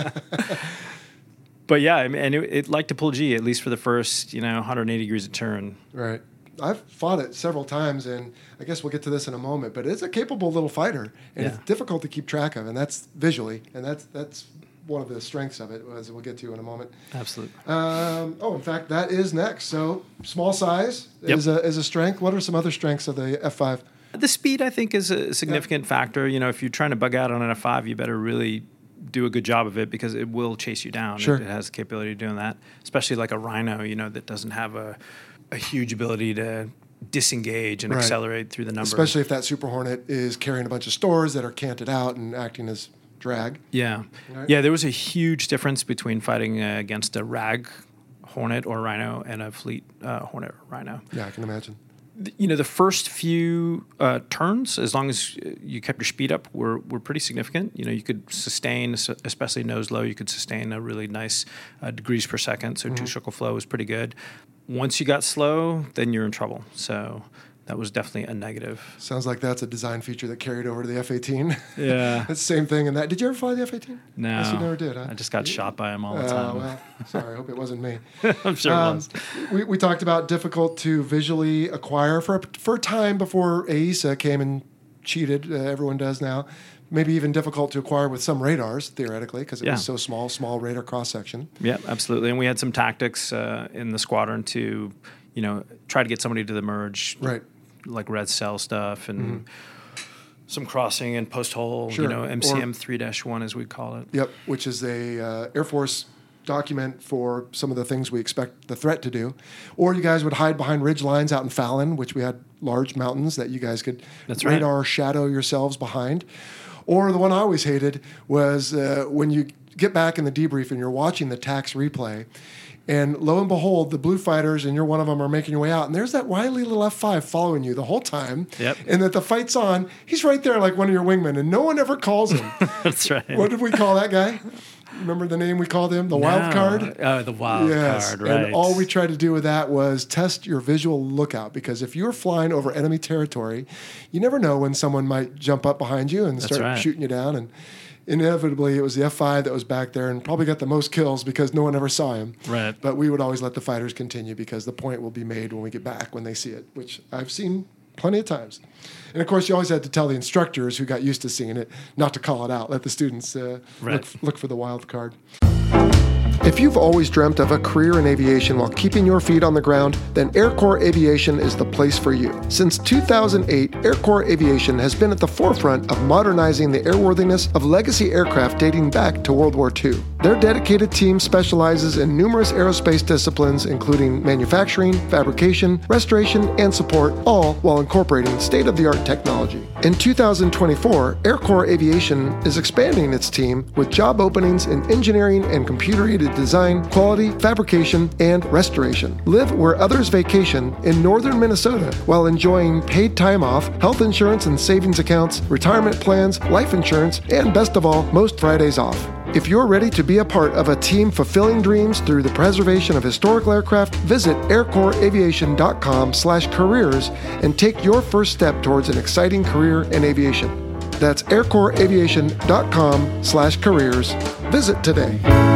S2: But yeah, I mean, and it liked to pull G, at least for the first, 180 degrees of turn.
S1: Right. I've fought it several times, and I guess we'll get to this in a moment, but it's a capable little fighter, and
S2: Yeah.
S1: it's difficult to keep track of, and that's visually, and that's one of the strengths of it, as we'll get to in a moment.
S2: Absolutely.
S1: In fact, that is next. So small size
S2: Yep.
S1: is a strength. What are some other strengths of the F5?
S2: The speed, I think, is a significant factor. If you're trying to bug out on an F5, you better really do a good job of it because it will chase you down.
S1: Sure.
S2: It has the capability of doing that, especially like a Rhino, that doesn't have a huge ability to disengage and
S1: Right.
S2: accelerate through the number.
S1: Especially if that Super Hornet is carrying a bunch of stores that are canted out and acting as drag.
S2: Yeah.
S1: Right.
S2: Yeah, there was a huge difference between fighting against a RAG Hornet or Rhino and a Fleet Hornet or Rhino.
S1: Yeah, I can imagine.
S2: The first few turns, as long as you kept your speed up, were pretty significant. You could sustain, especially nose low, you could sustain a really nice degrees per second. So two-circle flow was pretty good. Once you got slow, then you're in trouble. So that was definitely a negative.
S1: Sounds like that's a design feature that carried over to the F-18.
S2: Yeah.
S1: It's the same thing in that. Did you ever fly the F-18?
S2: No.
S1: Yes, you never did, huh?
S2: I just got shot by him all the time.
S1: Well, sorry. I hope it wasn't me.
S2: I'm sure it was.
S1: We talked about difficult to visually acquire for a time before AESA came and cheated. Everyone does now. Maybe even difficult to acquire with some radars, theoretically, because it was so small radar cross-section.
S2: Yeah, absolutely. And we had some tactics in the squadron to, try to get somebody to the merge.
S1: Right.
S2: Like red cell stuff and some crossing and post hole,
S1: Sure.
S2: MCM 3-1 as we call it.
S1: Yep, which is a Air Force document for some of the things we expect the threat to do. Or you guys would hide behind ridge lines out in Fallon, which we had large mountains that you guys could radar shadow yourselves behind. Or the one I always hated was when you get back in the debrief and you're watching the TAX replay, and lo and behold, the blue fighters, and you're one of them, are making your way out. And there's that wily little F5 following you the whole time.
S2: Yep.
S1: And that the fight's on. He's right there like one of your wingmen, and no one ever calls him.
S2: That's right.
S1: What did we call that guy? Remember the name we called him? The wild card?
S2: Oh, the wild card, right.
S1: And all we tried to do with that was test your visual lookout, because if you're flying over enemy territory, you never know when someone might jump up behind you and start shooting you down. And inevitably, it was the F5 that was back there and probably got the most kills because no one ever saw him.
S2: Right.
S1: But we would always let the fighters continue because the point will be made when we get back, when they see it, which I've seen plenty of times. And of course, you always had to tell the instructors who got used to seeing it not to call it out. Let the students look for the wild card. If you've always dreamt of a career in aviation while keeping your feet on the ground, then Air Corps Aviation is the place for you. Since 2008, Air Corps Aviation has been at the forefront of modernizing the airworthiness of legacy aircraft dating back to World War II. Their dedicated team specializes in numerous aerospace disciplines, including manufacturing, fabrication, restoration, and support, all while incorporating state-of-the-art technology. In 2024, Air Corps Aviation is expanding its team with job openings in engineering and computer-aided design, quality, fabrication, and restoration. Live where others vacation in northern Minnesota while enjoying paid time off, health insurance and savings accounts, retirement plans, life insurance, and best of all, most Fridays off. If you're ready to be a part of a team fulfilling dreams through the preservation of historical aircraft, visit aircorpsaviation.com/careers and take your first step towards an exciting career in aviation. That's aircorpsaviation.com/careers. Visit today.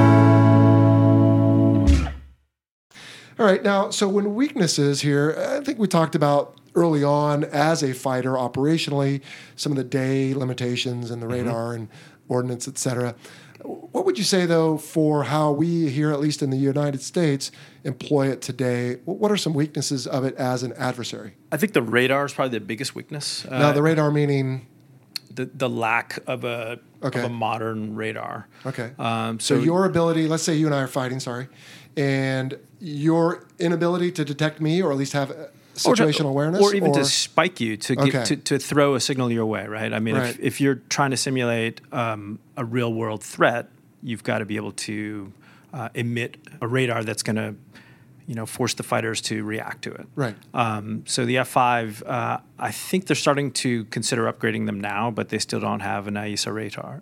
S1: All right, now, so when weaknesses here, I think we talked about early on as a fighter operationally, some of the day limitations and the radar and ordnance, et cetera. What would you say, though, for how we here, at least in the United States, employ it today? What are some weaknesses of it as an adversary?
S2: I think the radar is probably the biggest weakness.
S1: Now, the radar meaning?
S2: The lack of a modern radar.
S1: Okay. So your ability, let's say you and I are fighting, and your inability to detect me, or at least have situational awareness?
S2: Or even to spike you, to get, to throw a signal your way, right? I mean,
S1: Right.
S2: if you're trying to simulate a real-world threat, you've got to be able to emit a radar that's going to, force the fighters to react to it.
S1: Right.
S2: So the F-5, I think they're starting to consider upgrading them now, but they still don't have an AESA radar.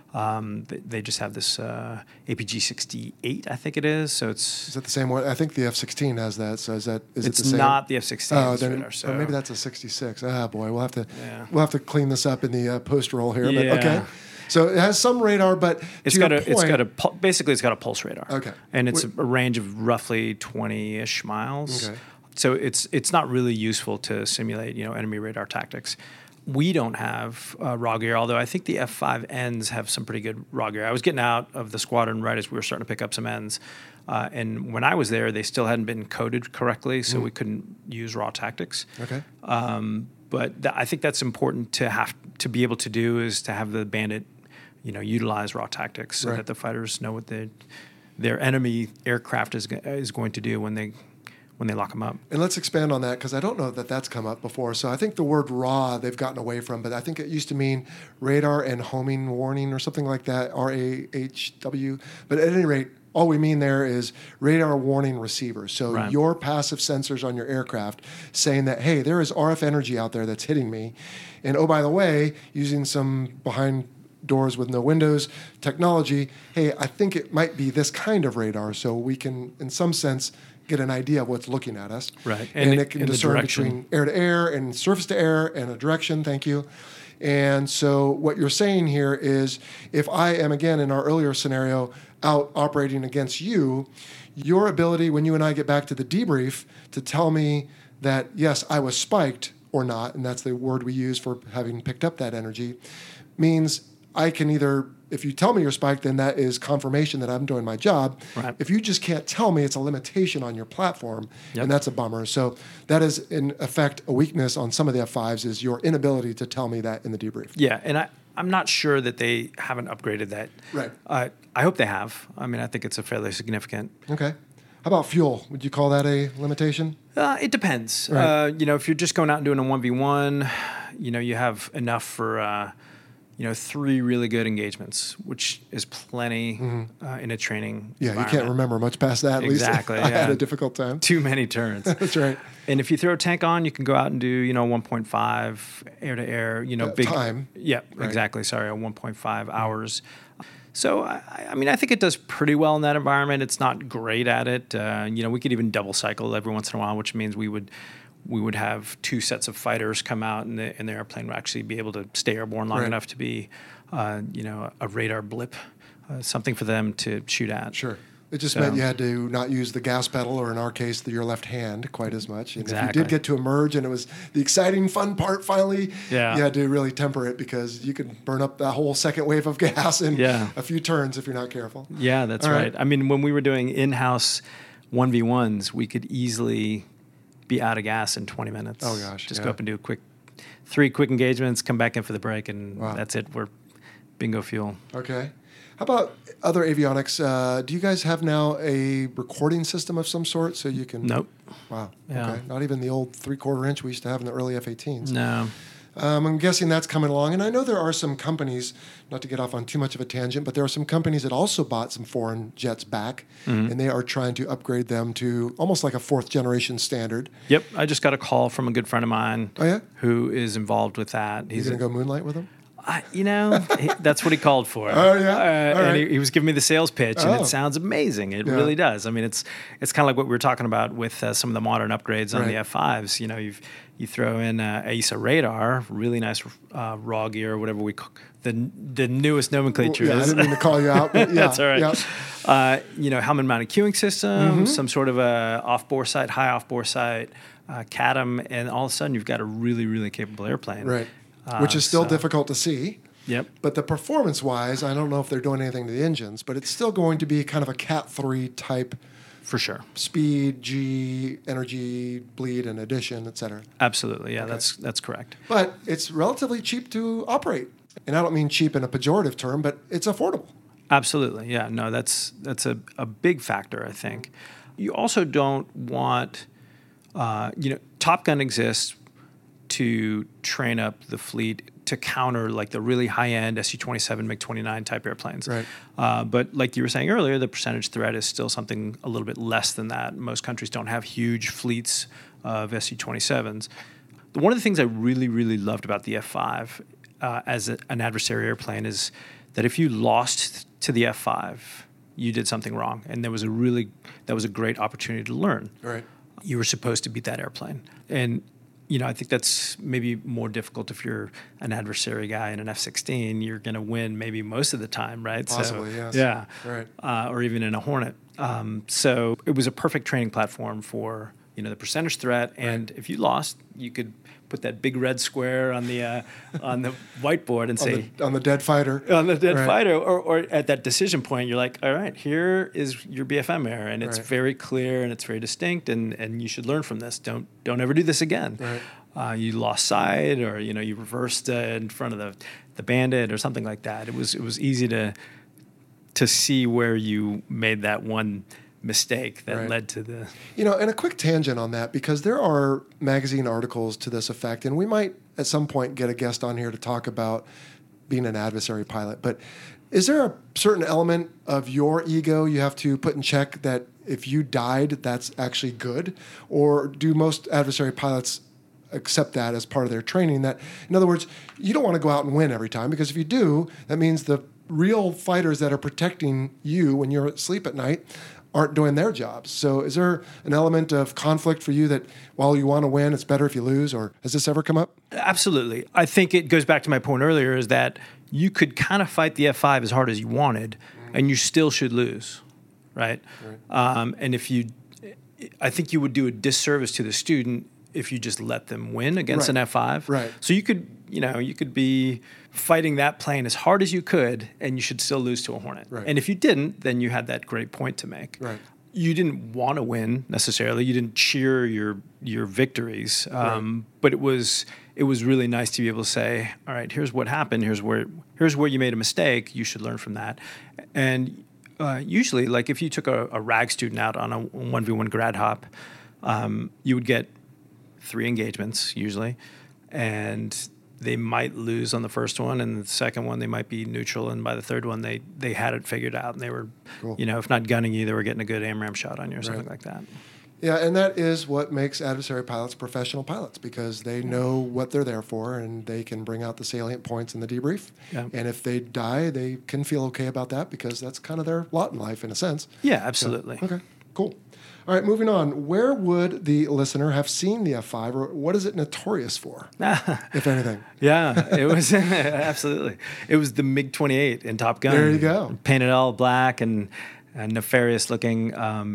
S2: They just have this APG-68, I think it is. So
S1: Is that the same one? I think the F-16 has that. So is it the same?
S2: It's not the F-16 radar. So
S1: or maybe that's a 66. Ah, boy, we'll have to clean this up in the post roll here.
S2: Yeah.
S1: But okay. So it has some radar, but
S2: it's got a pulse radar.
S1: Okay.
S2: And it's a range of roughly 20-ish miles.
S1: Okay.
S2: So it's not really useful to simulate, enemy radar tactics. We don't have raw gear, although I think the F-5Ns have some pretty good raw gear. I was getting out of the squadron right as we were starting to pick up some Ns. And when I was there, they still hadn't been coded correctly, so we couldn't use raw tactics.
S1: Okay.
S2: But I think that's important to be able to do, is to have the bandit, utilize raw tactics so that the fighters know what their enemy aircraft is going to do when they lock them up.
S1: And let's expand on that, because I don't know that that's come up before. So I think the word raw they've gotten away from, but I think it used to mean radar and homing warning or something like that, RAHW. But at any rate, all we mean there is radar warning receivers. So your passive sensors on your aircraft saying that, hey, there is RF energy out there that's hitting me. And oh, by the way, using some behind doors with no windows technology, hey, I think it might be this kind of radar. So we can, in some sense, get an idea of what's looking at us.
S2: Right.
S1: And it can discern between air-to-air and surface-to-air and a direction. Thank you. And so what you're saying here is, if I am, again, in our earlier scenario, out operating against you, your ability, when you and I get back to the debrief, to tell me that, yes, I was spiked or not, and that's the word we use for having picked up that energy, means I can either, if you tell me you're spiked, then that is confirmation that I'm doing my job.
S2: Right.
S1: If you just can't tell me, it's a limitation on your platform, and that's a bummer. So that is, in effect, a weakness on some of the F5s, is your inability to tell me that in the debrief.
S2: Yeah, and I'm not sure that they haven't upgraded that.
S1: Right.
S2: I hope they have. I mean, I think it's a fairly significant.
S1: Okay. How about fuel? Would you call that a limitation?
S2: It depends.
S1: Right.
S2: If you're just going out and doing a 1v1, you have enough for 3 really good engagements, which is plenty in a training
S1: Yeah, you can't remember much past that.
S2: Exactly.
S1: At least I had a difficult time.
S2: Too many turns.
S1: That's right.
S2: And if you throw a tank on, you can go out and do 1.5 air-to-air. Big
S1: time.
S2: Yeah,
S1: Right.
S2: exactly. Sorry, 1.5 hours. So I think it does pretty well in that environment. It's not great at it. We could even double cycle every once in a while, which means we would have 2 sets of fighters come out, and the airplane would actually be able to stay airborne long enough to be, a radar blip, something for them to shoot at.
S1: Sure. It just meant you had to not use the gas pedal, or in our case, your left hand, quite as much. And
S2: exactly.
S1: if you did get to emerge and it was the exciting, fun part finally, you had to really temper it, because you could burn up that whole second wave of gas in a few turns if you're not careful.
S2: Yeah, that's right. I mean, when we were doing in-house 1v1s, we could easily be out of gas in 20 minutes.
S1: Oh, gosh.
S2: Just go up and do 3 quick engagements, come back in for the break, and that's it. We're bingo fuel.
S1: Okay. How about other avionics? Do you guys have now a recording system of some sort so you can...
S2: Nope.
S1: Wow.
S2: Yeah.
S1: Okay. Not even the old 3/4 inch we used to have in the early F-18s.
S2: No.
S1: I'm guessing that's coming along. And I know there are some companies, not to get off on too much of a tangent, but there are some companies that also bought some foreign jets back, and they are trying to upgrade them to almost like a 4th generation standard.
S2: Yep. I just got a call from a good friend of mine who is involved with that.
S1: He's going to go moonlight with them?
S2: That's what he called for.
S1: Oh, yeah?
S2: And he was giving me the sales pitch, and it sounds amazing. It really does. I mean, it's kind of like what we were talking about with some of the modern upgrades on the F5s. You throw in AESA radar, really nice raw gear, or whatever we call the newest nomenclature is.
S1: I didn't mean to call you out, but
S2: That's all right.
S1: Yeah.
S2: Helmet-mounted queuing system, some sort of a off-bore sight, high off-bore sight, CATM, and all of a sudden you've got a really, really capable airplane.
S1: Right. Which is still difficult to see.
S2: Yep.
S1: But the performance-wise, I don't know if they're doing anything to the engines, but it's still going to be kind of a Cat 3 type.
S2: For sure.
S1: Speed, G, energy, bleed, and addition, et cetera.
S2: Absolutely. Yeah,
S1: Okay.
S2: that's correct.
S1: But it's relatively cheap to operate. And I don't mean cheap in a pejorative term, but it's affordable.
S2: Absolutely. Yeah. No, that's a big factor, I think. You also don't want, Top Gun exists to train up the fleet to counter like the really high-end SU-27, MiG-29 type airplanes.
S1: Right.
S2: But like you were saying earlier, the percentage threat is still something a little bit less than that. Most countries don't have huge fleets of SU-27s. One of the things I really, really loved about the F-5 as an adversary airplane is that if you lost to the F-5, you did something wrong. And that was a great opportunity to learn.
S1: Right.
S2: You were supposed to beat that airplane. And I think that's maybe more difficult if you're an adversary guy in an F-16. You're going to win maybe most of the time, right?
S1: Possibly,
S2: yes.
S1: Yeah. Right.
S2: Or even in a Hornet. So it was a perfect training platform for the percentage threat. And if you lost, you could put that big red square on the whiteboard and say
S1: on the dead fighter.
S2: On the dead fighter, or at that decision point, you're like, all right, here is your BFM error, and it's very clear and it's very distinct, and you should learn from this. Don't ever do this again.
S1: Right.
S2: You lost sight, or you reversed in front of the bandit, or something like that. It was easy to see where you made that one mistake that led to the...
S1: and a quick tangent on that, because there are magazine articles to this effect, and we might at some point get a guest on here to talk about being an adversary pilot. But is there a certain element of your ego you have to put in check that if you died, that's actually good? Or do most adversary pilots accept that as part of their training? That, in other words, you don't want to go out and win every time, because if you do, that means the real fighters that are protecting you when you're asleep at night aren't doing their jobs. So is there an element of conflict for you that while you want to win, it's better if you lose? Or has this ever come up?
S2: Absolutely. I think it goes back to my point earlier, is that you could kind of fight the F-5 as hard as you wanted, and you still should lose, right? And I think you would do a disservice to the student if you just let them win against an F-5.
S1: Right.
S2: So you could be fighting that plane as hard as you could, and you should still lose to a Hornet.
S1: Right.
S2: And if you didn't, then you had that great point to make.
S1: Right.
S2: You didn't want to win necessarily. You didn't cheer your victories. But it was really nice to be able to say, all right, here's what happened. Here's where you made a mistake. You should learn from that. And usually, like if you took a RAG student out on a 1v1 grad hop, you would get 3 engagements usually, and they might lose on the first one, and the second one they might be neutral, and by the third one they had it figured out, and they were,
S1: cool.
S2: If not gunning you, they were getting a good AMRAAM shot on you or something like that.
S1: Yeah, and that is what makes adversary pilots professional pilots, because they know what they're there for, and they can bring out the salient points in the debrief.
S2: Yeah.
S1: And if they die, they can feel okay about that, because that's kind of their lot in life in a sense.
S2: Yeah, absolutely.
S1: So, okay, cool. All right, moving on. Where would the listener have seen the F-5, or what is it notorious for, if anything?
S2: Yeah, it was absolutely. It was the MiG-28 in Top Gun.
S1: There you go.
S2: Painted all black and nefarious looking.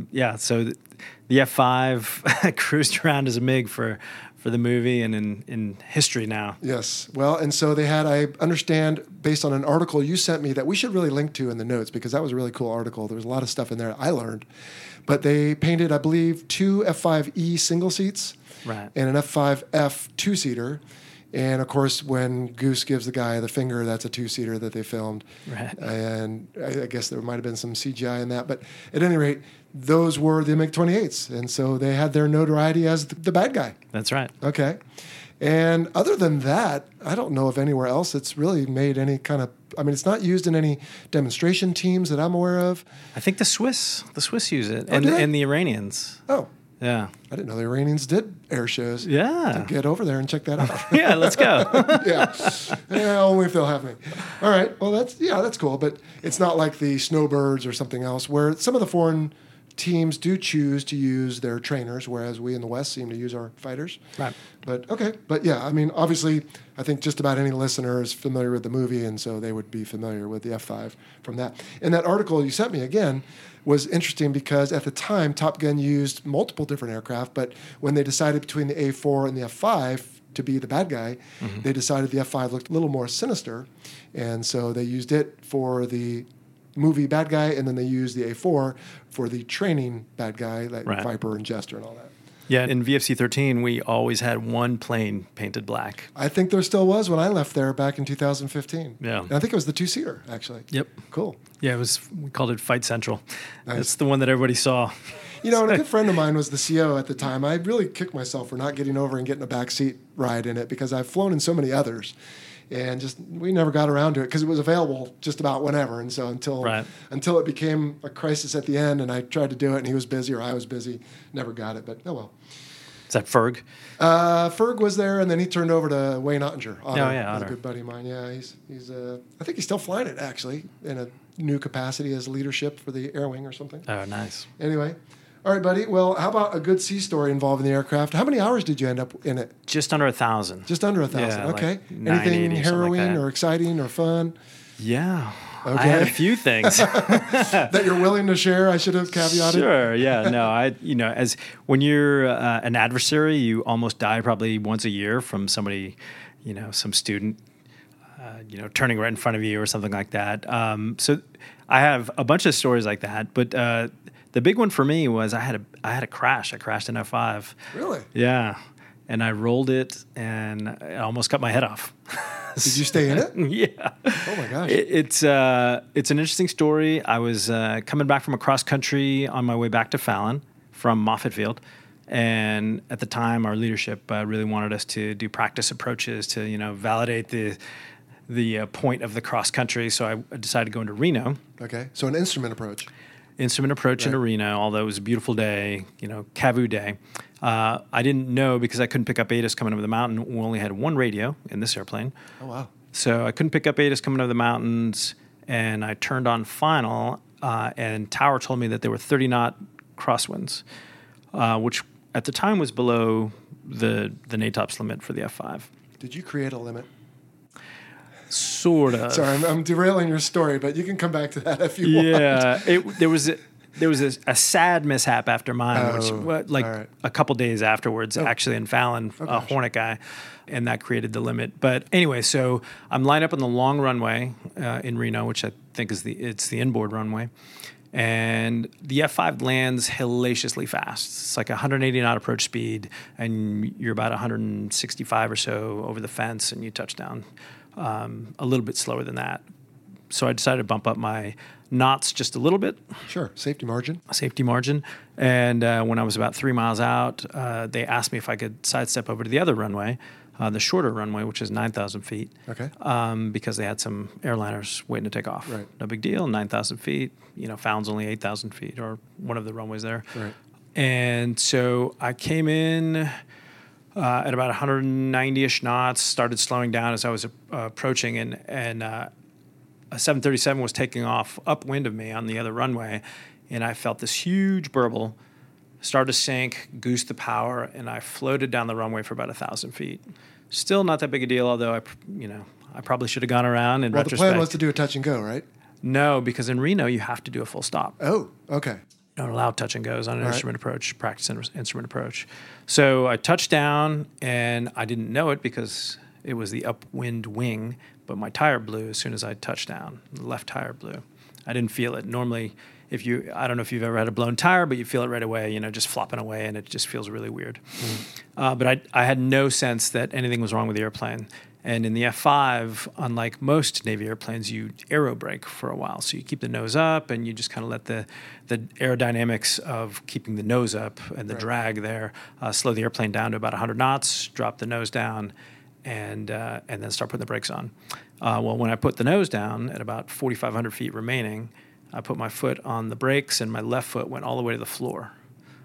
S2: So the F-5 cruised around as a MiG for the movie and in history now.
S1: Yes. Well, and so they had, I understand, based on an article you sent me that we should really link to in the notes, because that was a really cool article. There was a lot of stuff in there I learned. But they painted, I believe, 2 F-5E single seats and an F-5F two-seater. And, of course, when Goose gives the guy the finger, that's a two-seater that they filmed.
S2: Right.
S1: And I guess there might have been some CGI in that. But at any rate, those were the MiG-28s. And so they had their notoriety as the bad guy.
S2: That's right.
S1: Okay. And other than that, I don't know of anywhere else it's really made any kind of... I mean, it's not used in any demonstration teams that I'm aware of.
S2: I think the Swiss use it,
S1: Oh,
S2: and the Iranians.
S1: Oh.
S2: Yeah.
S1: I didn't know the Iranians did air shows.
S2: Yeah.
S1: Get over there and check that out.
S2: Yeah, let's go.
S1: Yeah, only if they'll have me. All right. Well, that's cool. But it's not like the Snowbirds or something else, where some of the foreign teams do choose to use their trainers, whereas we in the West seem to use our fighters.
S2: Right.
S1: But okay. But yeah, I mean, obviously, I think just about any listener is familiar with the movie, and so they would be familiar with the F-5 from that. And that article you sent me, again, was interesting because at the time, Top Gun used multiple different aircraft, but when they decided between the A4 and the F-5 to be the bad guy, they decided the F-5 looked a little more sinister, and so they used it for the movie bad guy, and then they used the A4 for the training bad guy, like Viper and Jester and all that.
S2: Yeah, in VFC 13, we always had one plane painted black.
S1: I think there still was when I left there back in 2015.
S2: Yeah.
S1: And I think it was the 2-seater, actually.
S2: Yep.
S1: Cool.
S2: Yeah, we called it Fight Central.
S1: Nice.
S2: That's the one that everybody saw.
S1: And a good friend of mine was the CO at the time. I really kicked myself for not getting over and getting a backseat ride in it because I've flown in so many others. And we never got around to it because it was available just about whenever. And so until it became a crisis at the end and I tried to do it and he was busy or I was busy, never got it. But oh well.
S2: Is that Ferg?
S1: Ferg was there, and then he turned over to Wayne Ottinger.
S2: Otter.
S1: A good buddy of mine. Yeah, he's I think he's still flying it actually in a new capacity as leadership for the Air Wing or something.
S2: Oh, nice.
S1: Anyway. All right, buddy. Well, how about a good sea story involving the aircraft? How many hours did you end up in it?
S2: Just under 1,000.
S1: Just under 1,000.
S2: Yeah,
S1: okay.
S2: Like
S1: anything harrowing
S2: like
S1: or exciting or fun?
S2: Yeah.
S1: Okay.
S2: I had a few things
S1: that you're willing to share. I should have caveated.
S2: Sure. Yeah. No. As when you're an adversary, you almost die probably once a year from somebody, some student, turning right in front of you or something like that. So I have a bunch of stories like that, but the big one for me was I had a crash. I crashed in F5.
S1: Really?
S2: Yeah. And I rolled it and I almost cut my head off.
S1: Did you stay in it?
S2: Yeah.
S1: Oh my gosh.
S2: It's an interesting story. I was coming back from a cross country on my way back to Fallon from Moffett Field. And at the time, our leadership really wanted us to do practice approaches to, validate the point of the cross country. So I decided to go into Reno.
S1: Okay. So an instrument approach.
S2: Into Reno, although it was a beautiful day, Cavu day. I didn't know because I couldn't pick up ATIS coming over the mountain. We only had one radio in this airplane.
S1: Oh, wow.
S2: So I couldn't pick up ATIS coming over the mountains, and I turned on final, and Tower told me that there were 30-knot crosswinds, which at the time was below the NATOPS limit for the F5.
S1: Did you create a limit?
S2: Sort of.
S1: Sorry, I'm derailing your story, but you can come back to that if you want.
S2: Yeah, there was a sad mishap after mine, a couple days afterwards, actually in Fallon, a Hornet guy, and that created the limit. But anyway, so I'm lined up on the long runway in Reno, which I think is the inboard runway, and the F5 lands hellaciously fast. It's like 180 knot approach speed, and you're about 165 or so over the fence, and you touch down. A little bit slower than that. So I decided to bump up my knots just a little bit.
S1: Sure, safety margin.
S2: And when I was about 3 miles out, they asked me if I could sidestep over to the other runway, the shorter runway, which is 9,000 feet.
S1: Okay.
S2: Because they had some airliners waiting to take off.
S1: Right.
S2: No big deal, 9,000 feet. Fallon's only 8,000 feet, or one of the runways there.
S1: Right. And
S2: so I came in at about 190-ish knots, started slowing down as I was approaching, and a 737 was taking off upwind of me on the other runway, and I felt this huge burble, started to sink, goosed the power, and I floated down the runway for about 1,000 feet. Still not that big a deal, although I probably should have gone around in retrospect.
S1: The plan was to do a touch and go, right?
S2: No, because in Reno you have to do a full stop.
S1: Oh, okay.
S2: Don't allow touch and goes on an instrument approach, practice instrument approach. So I touched down, and I didn't know it because it was the upwind wing, but my tire blew as soon as I touched down. The left tire blew. I didn't feel it. Normally, I don't know if you've ever had a blown tire, but you feel it right away, just flopping away, and it just feels really weird. But I had no sense that anything was wrong with the airplane. And in the F5, unlike most Navy airplanes, you aero brake for a while. So you keep the nose up, and you just kind of let the aerodynamics of keeping the nose up and the drag there slow the airplane down to about 100 knots, drop the nose down, and then start putting the brakes on. Well, when I put the nose down at about 4,500 feet remaining, I put my foot on the brakes, and my left foot went all the way to the floor.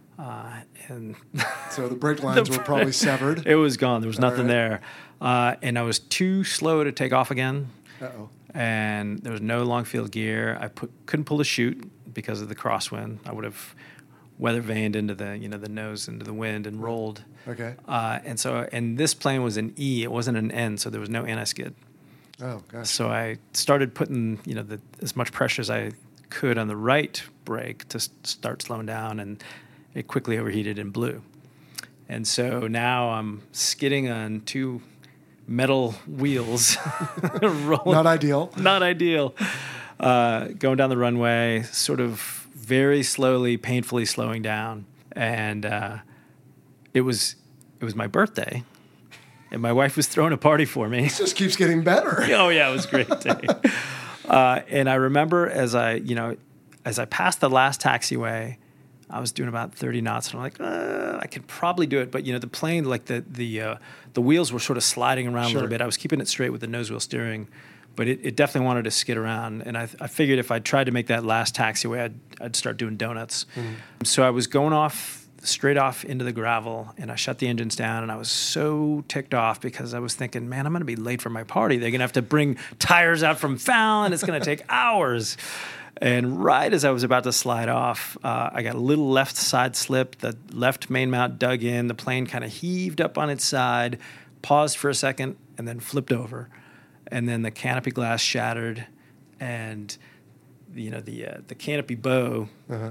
S2: And
S1: so the brake lines were probably severed.
S2: It was gone. There was nothing there. And I was too slow to take off again.
S1: Uh-oh.
S2: And there was no long field gear. I couldn't pull the chute because of the crosswind. I would have weather vaned into the nose into the wind and rolled.
S1: Okay.
S2: And this plane was an E. It wasn't an N, so there was no anti-skid.
S1: Oh gosh.
S2: So I started putting as much pressure as I could on the right brake to start slowing down, and it quickly overheated and blew. And so now I'm skidding on two metal wheels. rolling.
S1: Not ideal.
S2: Not ideal. Going down the runway, sort of very slowly, painfully slowing down. And it was my birthday, and my wife was throwing a party for me.
S1: It just keeps getting better.
S2: Oh yeah, it was a great day. And I remember as I passed the last taxiway, I was doing about 30 knots, and I'm like, I could probably do it. But the plane, like the wheels were sort of sliding around a little bit. I was keeping it straight with the nose wheel steering, but it definitely wanted to skid around. And I figured if I tried to make that last taxiway, I'd start doing donuts. So I was going straight off into the gravel, and I shut the engines down, and I was so ticked off because I was thinking, man, I'm going to be late for my party. They're going to have to bring tires out from Fallon. It's going to take hours. And right as I was about to slide off, I got a little left side slip. The left main mount dug in. The plane kind of heaved up on its side, paused for a second, and then flipped over. And then the canopy glass shattered, and the canopy bow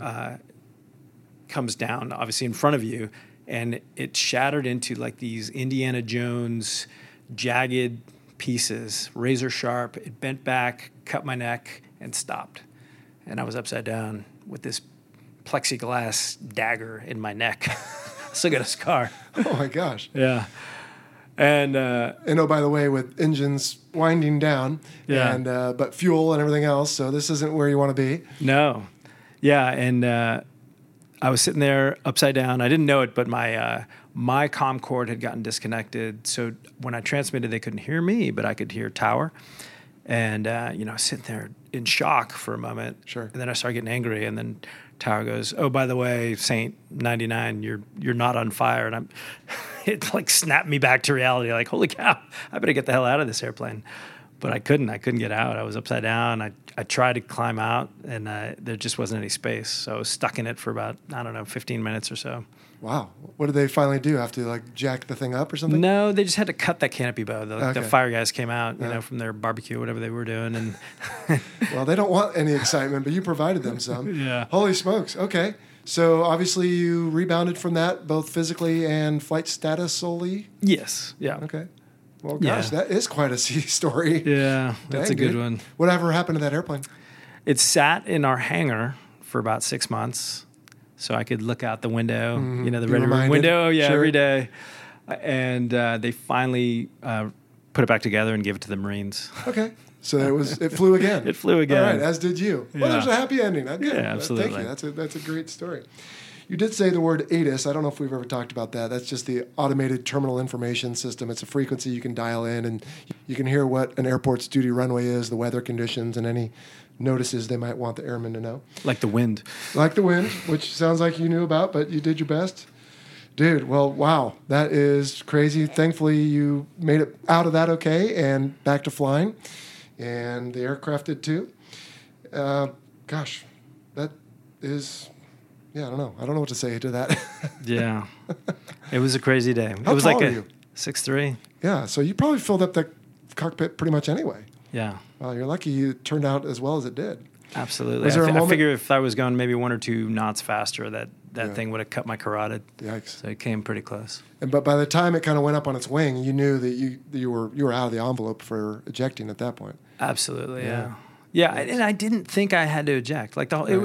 S2: comes down, obviously in front of you, and it shattered into like these Indiana Jones jagged pieces, razor sharp. It bent back, cut my neck, and stopped. And I was upside down with this plexiglass dagger in my neck. Still got a scar.
S1: Oh my gosh.
S2: Yeah. And
S1: oh, by the way, with engines winding down, and but fuel and everything else, so this isn't where you want to be.
S2: No. Yeah, and I was sitting there upside down. I didn't know it, but my comm cord had gotten disconnected. So when I transmitted, they couldn't hear me, but I could hear tower. And I was sitting there in shock for a moment.
S1: Sure.
S2: And then I started getting angry, and then tower goes, "Oh, by the way, Saint 99, you're not on fire." And it like snapped me back to reality. Like, holy cow, I better get the hell out of this airplane. But I couldn't get out. I was upside down. I tried to climb out, and there just wasn't any space. So I was stuck in it for about, 15 minutes or so.
S1: Wow. What did they finally do? Have to like jack the thing up or something?
S2: No, they just had to cut that canopy bow. The
S1: Okay.
S2: fire guys came out, from their barbecue, whatever they were doing, and
S1: Well, they don't want any excitement, but you provided them some.
S2: Yeah.
S1: Holy smokes. Okay. So obviously you rebounded from that, both physically and flight status-ally?
S2: yes, yeah,
S1: Okay. Well, gosh,
S2: Yeah.
S1: that is quite a story.
S2: yeah, that's
S1: Dang,
S2: a good
S1: dude.
S2: one.
S1: Whatever happened to that airplane?
S2: It sat in our hangar for about 6 months, so I could look out the window, the
S1: Be
S2: ready room
S1: reminded.
S2: window,
S1: Sure.
S2: every day. And they finally put it back together and gave it to the Marines.
S1: Okay. So it flew again.
S2: It flew again.
S1: All right, as did you. Well,
S2: Yeah.
S1: there's a happy ending. Good.
S2: Yeah, absolutely.
S1: Thank you. That's a great story. You did say the word ATIS. I don't know if we've ever talked about that. That's just the Automated Terminal Information System. It's a frequency you can dial in, and you can hear what an airport's duty runway is, the weather conditions, and any notices they might want the airmen to know.
S2: Like the wind.
S1: Like the wind, which sounds like you knew about, but you did your best. Dude, well, wow, that is crazy. Thankfully, you made it out of that okay and back to flying, and the aircraft did too. Gosh, that is, I don't know. I don't know what to say to that.
S2: Yeah. It was a crazy day.
S1: How
S2: it was
S1: tall
S2: like
S1: are
S2: a
S1: you?
S2: 6'3".
S1: Yeah, so you probably filled up the cockpit pretty much anyway.
S2: Yeah.
S1: Well, you're lucky you turned out as well as it did.
S2: Absolutely.
S1: Was there a
S2: I
S1: moment-
S2: figure if I was going maybe 1 or 2 knots faster, that
S1: Yeah.
S2: thing would have cut my carotid.
S1: Yikes.
S2: So it came pretty close.
S1: But by the time it kind of went up on its wing, you knew that you were out of the envelope for ejecting at that point.
S2: Absolutely.
S1: Yeah.
S2: Yeah. And I didn't think I had to eject. Like it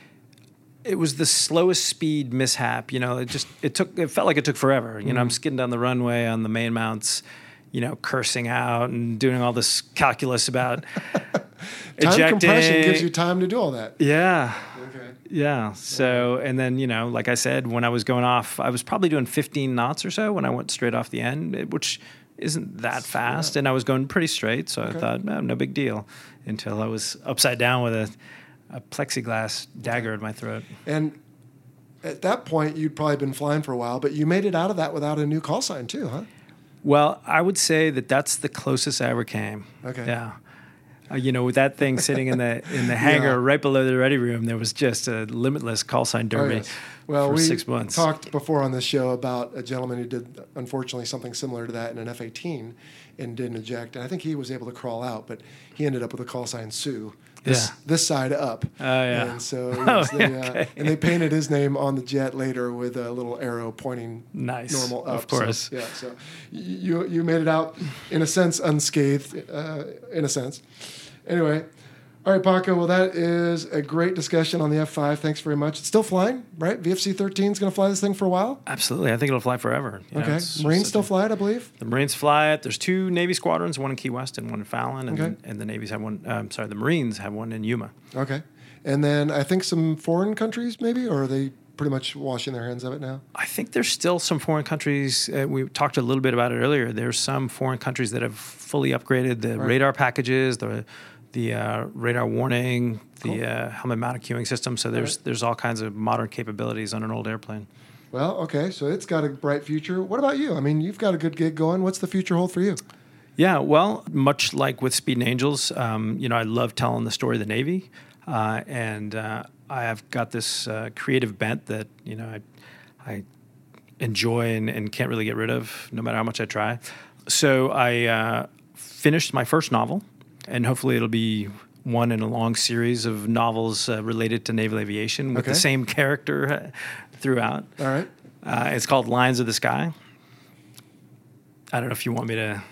S2: was the slowest speed mishap. It felt like it took forever. I'm skidding down the runway on the main mounts, cursing out and doing all this calculus about
S1: Time
S2: ejecting.
S1: compression gives you time to do all that.
S2: Yeah.
S1: Okay.
S2: Yeah. So, and then, like I said, when I was going off, I was probably doing 15 knots or so when I went straight off the end, which isn't that fast. And I was going pretty straight. So I thought, no big deal, until I was upside down with a plexiglass dagger in my throat.
S1: And at that point, you'd probably been flying for a while, but you made it out of that without a new call sign too, huh?
S2: Well, I would say that's the closest I ever came.
S1: Okay.
S2: Yeah. With that thing sitting in the hangar right below the ready room, there was just a limitless call sign derby
S1: yes. Well,
S2: for
S1: we
S2: 6 months.
S1: talked before on this show about a gentleman who did, unfortunately, something similar to that in an F-18 and didn't eject. And I think he was able to crawl out, but he ended up with a call sign Sue. This side up.
S2: Oh, yeah.
S1: And so
S2: Okay.
S1: and they painted his name on the jet later with a little arrow pointing
S2: Nice.
S1: normal up.
S2: Of course.
S1: So you made it out in a sense unscathed, in a sense. Anyway, All right, Paco. Well, that is a great discussion on the F5. Thanks very much. It's still flying, right? VFC 13 is going to fly this thing for a while?
S2: Absolutely. I think it'll fly forever.
S1: Okay. Marines still fly it, I believe?
S2: The Marines fly it. There's 2 Navy squadrons, one in Key West and one in Fallon. And,
S1: Okay.
S2: and the Navies have one, the Marines have one in Yuma.
S1: Okay. And then I think some foreign countries, maybe, or are they pretty much washing their hands of it now?
S2: I think there's still some foreign countries. We talked a little bit about it earlier. There's some foreign countries that have fully upgraded the radar packages, the radar warning, the helmet mounted cueing system. So there's all kinds of modern capabilities on an old airplane.
S1: Well, okay. So it's got a bright future. What about you? I mean, you've got a good gig going. What's the future hold for you?
S2: Yeah, well, much like with Speed and Angels, I love telling the story of the Navy. And I have got this creative bent that, I enjoy and can't really get rid of, no matter how much I try. So I finished my first novel, and hopefully it'll be one in a long series of novels related to naval aviation with the same character throughout.
S1: All right.
S2: It's called Lines of the Sky. I don't know if you want me to...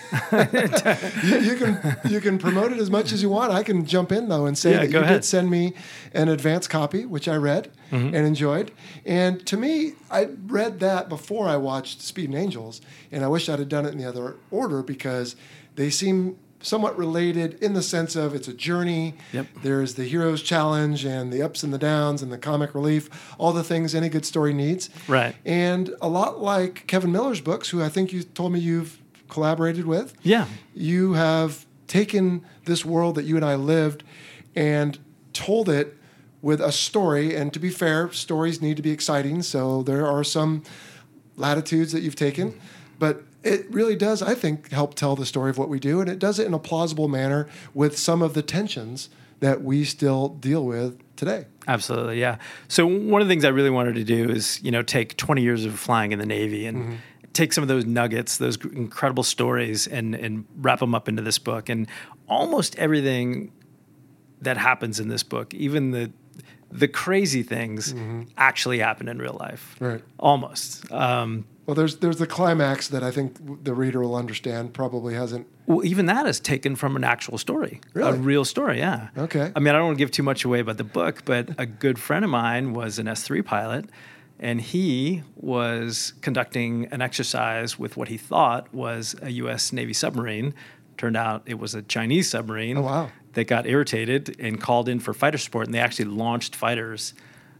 S1: you can promote it as much as you want. I can jump in, though, and say that you did send me an advance copy, which I read and enjoyed. And to me, I read that before I watched Speed and Angels, and I wish I'd have done it in the other order because they seem somewhat related in the sense of it's a journey.
S2: Yep.
S1: There's the hero's challenge and the ups and the downs and the comic relief, all the things any good story needs.
S2: Right.
S1: And a lot like Kevin Miller's books, who I think you told me you've collaborated with.
S2: Yeah.
S1: You have taken this world that you and I lived and told it with a story. And to be fair, stories need to be exciting. So there are some latitudes that you've taken. But it really does, I think, help tell the story of what we do. And it does it in a plausible manner with some of the tensions that we still deal with today.
S2: Absolutely, yeah. So one of the things I really wanted to do is, take 20 years of flying in the Navy and take some of those nuggets, those incredible stories, and wrap them up into this book. And almost everything that happens in this book, even the crazy things, actually happen in real life.
S1: Right.
S2: Almost.
S1: Well, there's the climax that I think the reader will understand probably hasn't.
S2: Well, even that is taken from an actual story.
S1: Really?
S2: A real story, yeah.
S1: Okay.
S2: I mean, I don't want to give too much away about the book, but a good friend of mine was an S-3 pilot, and he was conducting an exercise with what he thought was a U.S. Navy submarine. Turned out it was a Chinese submarine.
S1: Oh, wow.
S2: That got irritated and called in for fighter support, and they actually launched fighters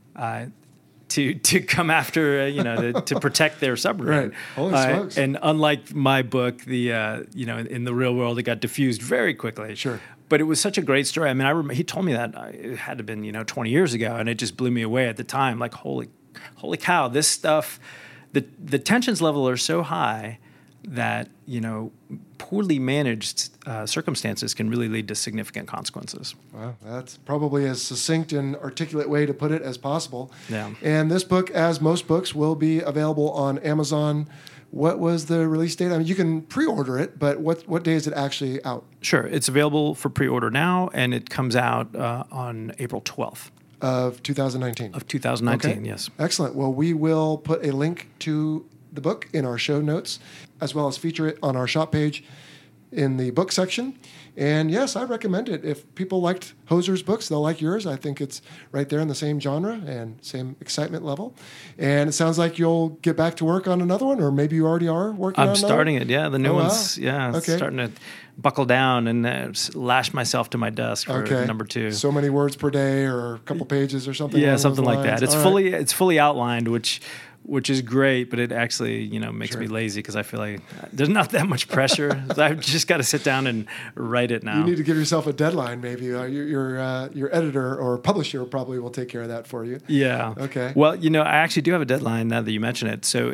S2: to come after, to protect their submarine.
S1: Right. Holy smokes.
S2: And unlike my book, in the real world, it got diffused very quickly.
S1: Sure.
S2: But it was such a great story. I mean, he told me that it had to have been, 20 years ago, and it just blew me away at the time. Like, holy cow, this stuff, the tensions level are so high that, poorly managed circumstances can really lead to significant consequences.
S1: Well, that's probably as succinct and articulate way to put it as possible.
S2: Yeah.
S1: And this book, as most books, will be available on Amazon. What was the release date? I mean, you can pre-order it, but what day is it actually out?
S2: Sure. It's available for pre-order now, and it comes out on April 12th.
S1: Of 2019.
S2: Of 2019,
S1: Okay.
S2: Yes.
S1: Excellent. Well, we will put a link to the book in our show notes, as well as feature it on our shop page in the book section. And yes, I recommend it. If people liked Hoser's books, they'll like yours. I think it's right there in the same genre and same excitement level. And it sounds like you'll get back to work on another one, or maybe you already are working on
S2: I'm
S1: another
S2: starting it, yeah. The new
S1: Oh, wow.
S2: one's, yeah,
S1: Okay.
S2: starting to buckle down and lash myself to my desk for number 2.
S1: So many words per day, or a couple pages or something.
S2: Yeah,
S1: along
S2: something
S1: those
S2: like that.
S1: lines.
S2: It's
S1: All right.
S2: it's fully outlined, which is great, but it actually, makes me lazy because I feel like there's not that much pressure. I've just got to sit down and write it now.
S1: You need to give yourself a deadline, maybe. Your editor or publisher probably will take care of that for you.
S2: Yeah.
S1: Okay.
S2: Well, I actually do have a deadline now that you mention it. So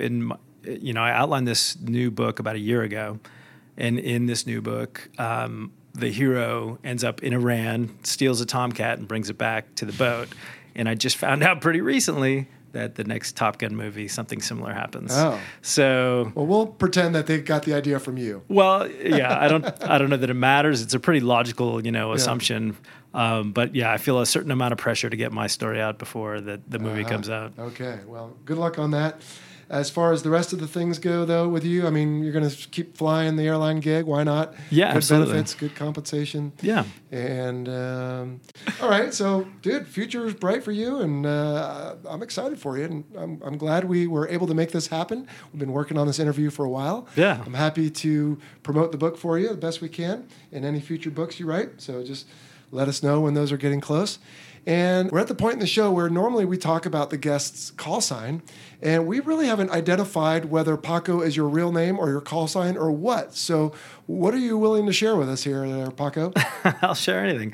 S2: I outlined this new book about a year ago, and in this new book, the hero ends up in Iran, steals a Tomcat, and brings it back to the boat. And I just found out pretty recently that the next Top Gun movie, something similar happens.
S1: Oh.
S2: So,
S1: Well, we'll pretend that they got the idea from you.
S2: well, yeah, I don't know that it matters. It's a pretty logical, assumption. But yeah, I feel a certain amount of pressure to get my story out before the movie comes out.
S1: Okay. Well, good luck on that. As far as the rest of the things go, though, with you, I mean, you're going to keep flying the airline gig. Why not?
S2: Yeah,
S1: good
S2: absolutely.
S1: benefits, good compensation.
S2: Yeah.
S1: And all right, so dude, future is bright for you, and I'm excited for you, and I'm glad we were able to make this happen. We've been working on this interview for a while.
S2: Yeah.
S1: I'm happy to promote the book for you the best we can, and any future books you write. So just let us know when those are getting close. And we're at the point in the show where normally we talk about the guest's call sign, and we really haven't identified whether Paco is your real name or your call sign or what. So what are you willing to share with us here, Paco?
S2: I'll share anything.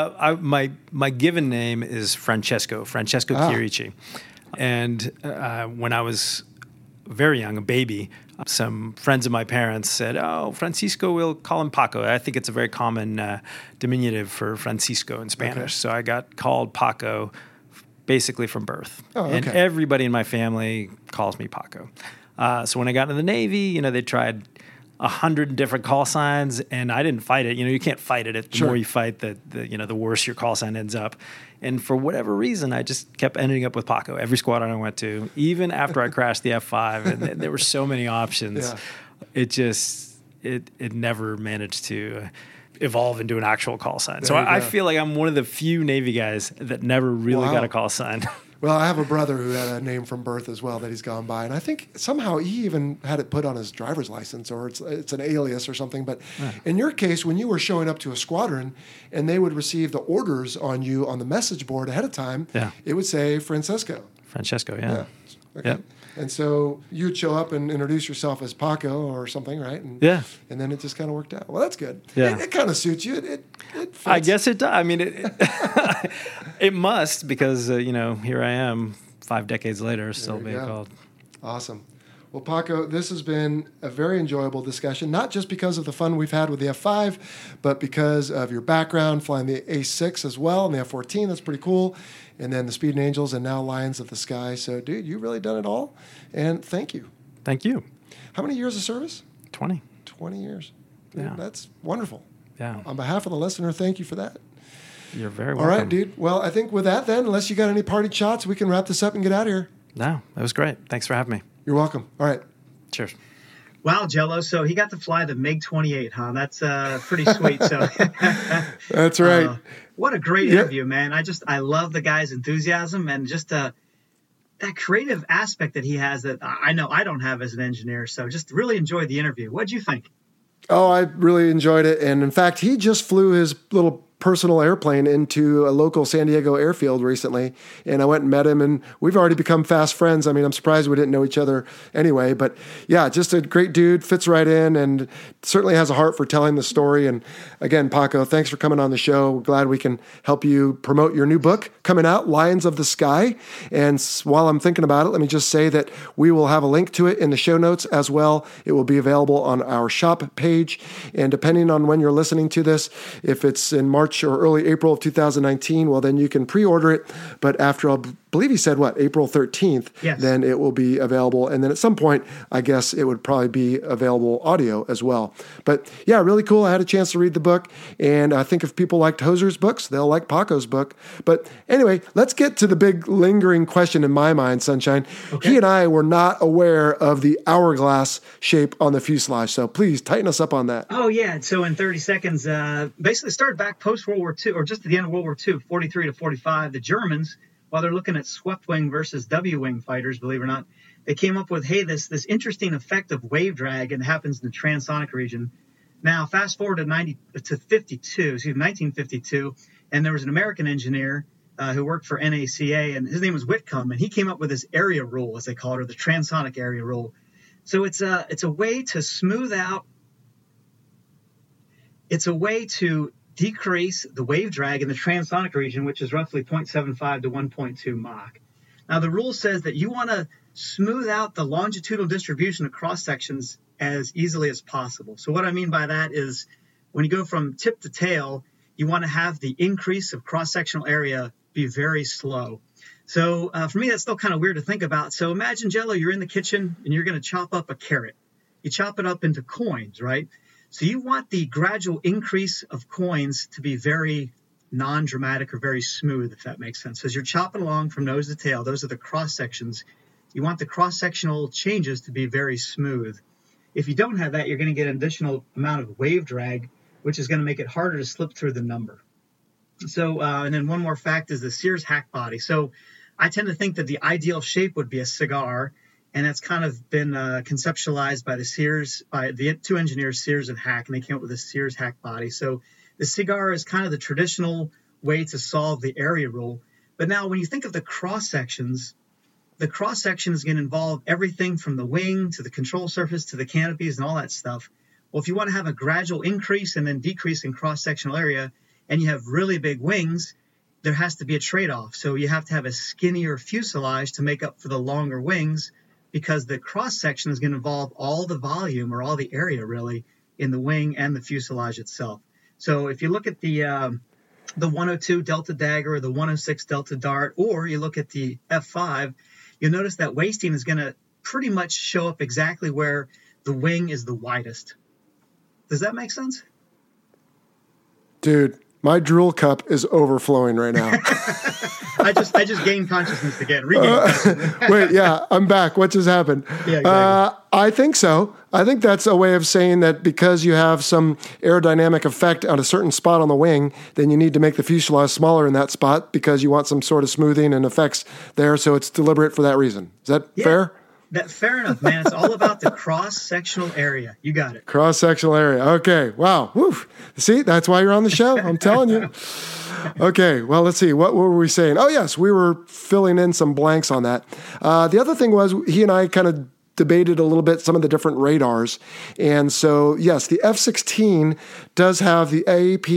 S2: My given name is Francesco Chierici. And when I was very young, a baby, some friends of my parents said, "Oh, Francisco, we'll call him Paco." I think it's a very common diminutive for Francisco in Spanish.
S1: Okay.
S2: So I got called Paco basically from birth.
S1: Oh, okay.
S2: And everybody in my family calls me Paco. So when I got into the Navy, they tried 100 different call signs, and I didn't fight it. You can't fight it. The
S1: Sure.
S2: more you fight, the worse your call sign ends up. And for whatever reason, I just kept ending up with Paco every squadron I went to, even after I crashed the F5. And there were so many options.
S1: Yeah.
S2: It never managed to evolve into an actual call sign. So
S1: There you
S2: I
S1: go.
S2: feel like I'm one of the few Navy guys that never really
S1: Wow.
S2: got a call sign.
S1: Well, I have a brother who had a name from birth as well that he's gone by, and I think somehow he even had it put on his driver's license, or it's an alias or something. But in your case, when you were showing up to a squadron and they would receive the orders on you on the message board ahead of time,
S2: Yeah.
S1: it would say Francesco.
S2: Francesco, yeah.
S1: Okay.
S2: Yep.
S1: And so you'd show up and introduce yourself as Paco or something, right? And,
S2: Yeah.
S1: And then it just kind of worked out. Well, that's good.
S2: Yeah.
S1: It kind of suits you. It fits.
S2: I guess it does. I mean, it must, because, here I am 5 decades later still
S1: you
S2: being
S1: go.
S2: called.
S1: Awesome. Well, Paco, this has been a very enjoyable discussion, not just because of the fun we've had with the F5, but because of your background flying the A6 as well and the F14. That's pretty cool. And then the Speed Angels and now Lions of the Sky. So, dude, you've really done it all. And thank you.
S2: Thank you.
S1: How many years of service?
S2: 20.
S1: 20 years. Dude,
S2: Yeah.
S1: that's wonderful.
S2: Yeah.
S1: On behalf of the listener, thank you for that.
S2: You're very
S1: All
S2: welcome.
S1: right, dude. Well, I think with that then, unless you got any parting shots, we can wrap this up and get out of here.
S2: No, that was great. Thanks for having me.
S1: You're welcome. All right.
S2: Cheers.
S4: Wow, Jello. So he got to fly the MiG-28, huh? That's pretty sweet. So
S1: That's right.
S4: what a great
S1: Yeah.
S4: interview, man. I love the guy's enthusiasm and just that creative aspect that he has that I know I don't have as an engineer. So just really enjoyed the interview. What'd you think?
S1: Oh, I really enjoyed it. And in fact, he just flew his little personal airplane into a local San Diego airfield recently. And I went and met him, and we've already become fast friends. I mean, I'm surprised we didn't know each other anyway. But yeah, just a great dude, fits right in, and certainly has a heart for telling the story. And again, Paco, thanks for coming on the show. We're glad we can help you promote your new book coming out, Lions of the Sky. And while I'm thinking about it, let me just say that we will have a link to it in the show notes as well. It will be available on our shop page. And depending on when you're listening to this, if it's in March or early April of 2019, well, then you can pre-order it. But after, I believe he said, April 13th,
S4: Yes.
S1: then it will be available. And then at some point, I guess it would probably be available audio as well. But yeah, really cool. I had a chance to read the book. And I think if people liked Hoser's books, they'll like Paco's book. But anyway, let's get to the big lingering question in my mind, Sunshine.
S4: Okay.
S1: He and I were not aware of the hourglass shape on the fuselage. So please tighten us up on that.
S4: Oh, yeah. So in 30 seconds, basically started back post-World War II, or just at the end of World War II, 43 to 45, the Germans, while they're looking at swept-wing versus W-wing fighters, believe it or not, they came up with, hey, this interesting effect of wave drag, and it happens in the transonic region. Now, fast forward to 1952, and there was an American engineer who worked for NACA, and his name was Whitcomb, and he came up with this area rule, as they call it, or the transonic area rule. So it's a way to smooth out. It's a way to decrease the wave drag in the transonic region, which is roughly 0.75 to 1.2 Mach. Now, the rule says that you want to smooth out the longitudinal distribution of cross sections as easily as possible. So what I mean by that is when you go from tip to tail, you want to have the increase of cross-sectional area be very slow. So for me, that's still kind of weird to think about. So imagine, Jello, you're in the kitchen and you're going to chop up a carrot. You chop it up into coins, right? So you want the gradual increase of coins to be very non-dramatic or very smooth, if that makes sense. So as you're chopping along from nose to tail, those are the cross sections. you want the cross-sectional changes to be very smooth. If you don't have that, you're going to get an additional amount of wave drag, which is going to make it harder to slip through the number. So, and then one more fact is the Sears hack body. So I tend to think that the ideal shape would be a cigar, and that's kind of been conceptualized by the two engineers, Sears and Hack, and they came up with the Sears hack body. So the cigar is kind of the traditional way to solve the area rule. But now when you think of the cross sections, the cross section is going to involve everything from the wing to the control surface to the canopies and all that stuff. Well, if you want to have a gradual increase and then decrease in cross-sectional area, and you have really big wings, there has to be a trade-off. So you have to have a skinnier fuselage to make up for the longer wings, because the cross-section is going to involve all the volume or all the area really in the wing and the fuselage itself. So if you look at the 102 Delta Dagger or the 106 Delta Dart, or you look at the F5, you'll notice that wasting is going to pretty much show up exactly where the wing is the widest. Does that make sense?
S1: Dude, my drool cup is overflowing right now.
S4: I just gained consciousness again.
S1: Wait, yeah, I'm back. What just happened?
S4: Yeah, exactly.
S1: I think so. I think that's a way of saying that because you have some aerodynamic effect on a certain spot on the wing, then you need to make the fuselage smaller in that spot because you want some sort of smoothing and effects there. So it's deliberate for that reason. Is that fair?
S4: Fair enough, man. It's all about the cross-sectional area. You got it.
S1: Cross-sectional area. Okay. Wow. Woo. See, that's why you're on the show. I'm telling you. Okay. Well, let's see. What were we saying? Oh, yes. We were filling in some blanks on that. The other thing was he and I kind of debated a little bit some of the different radars. And so, yes, the F-16 does have the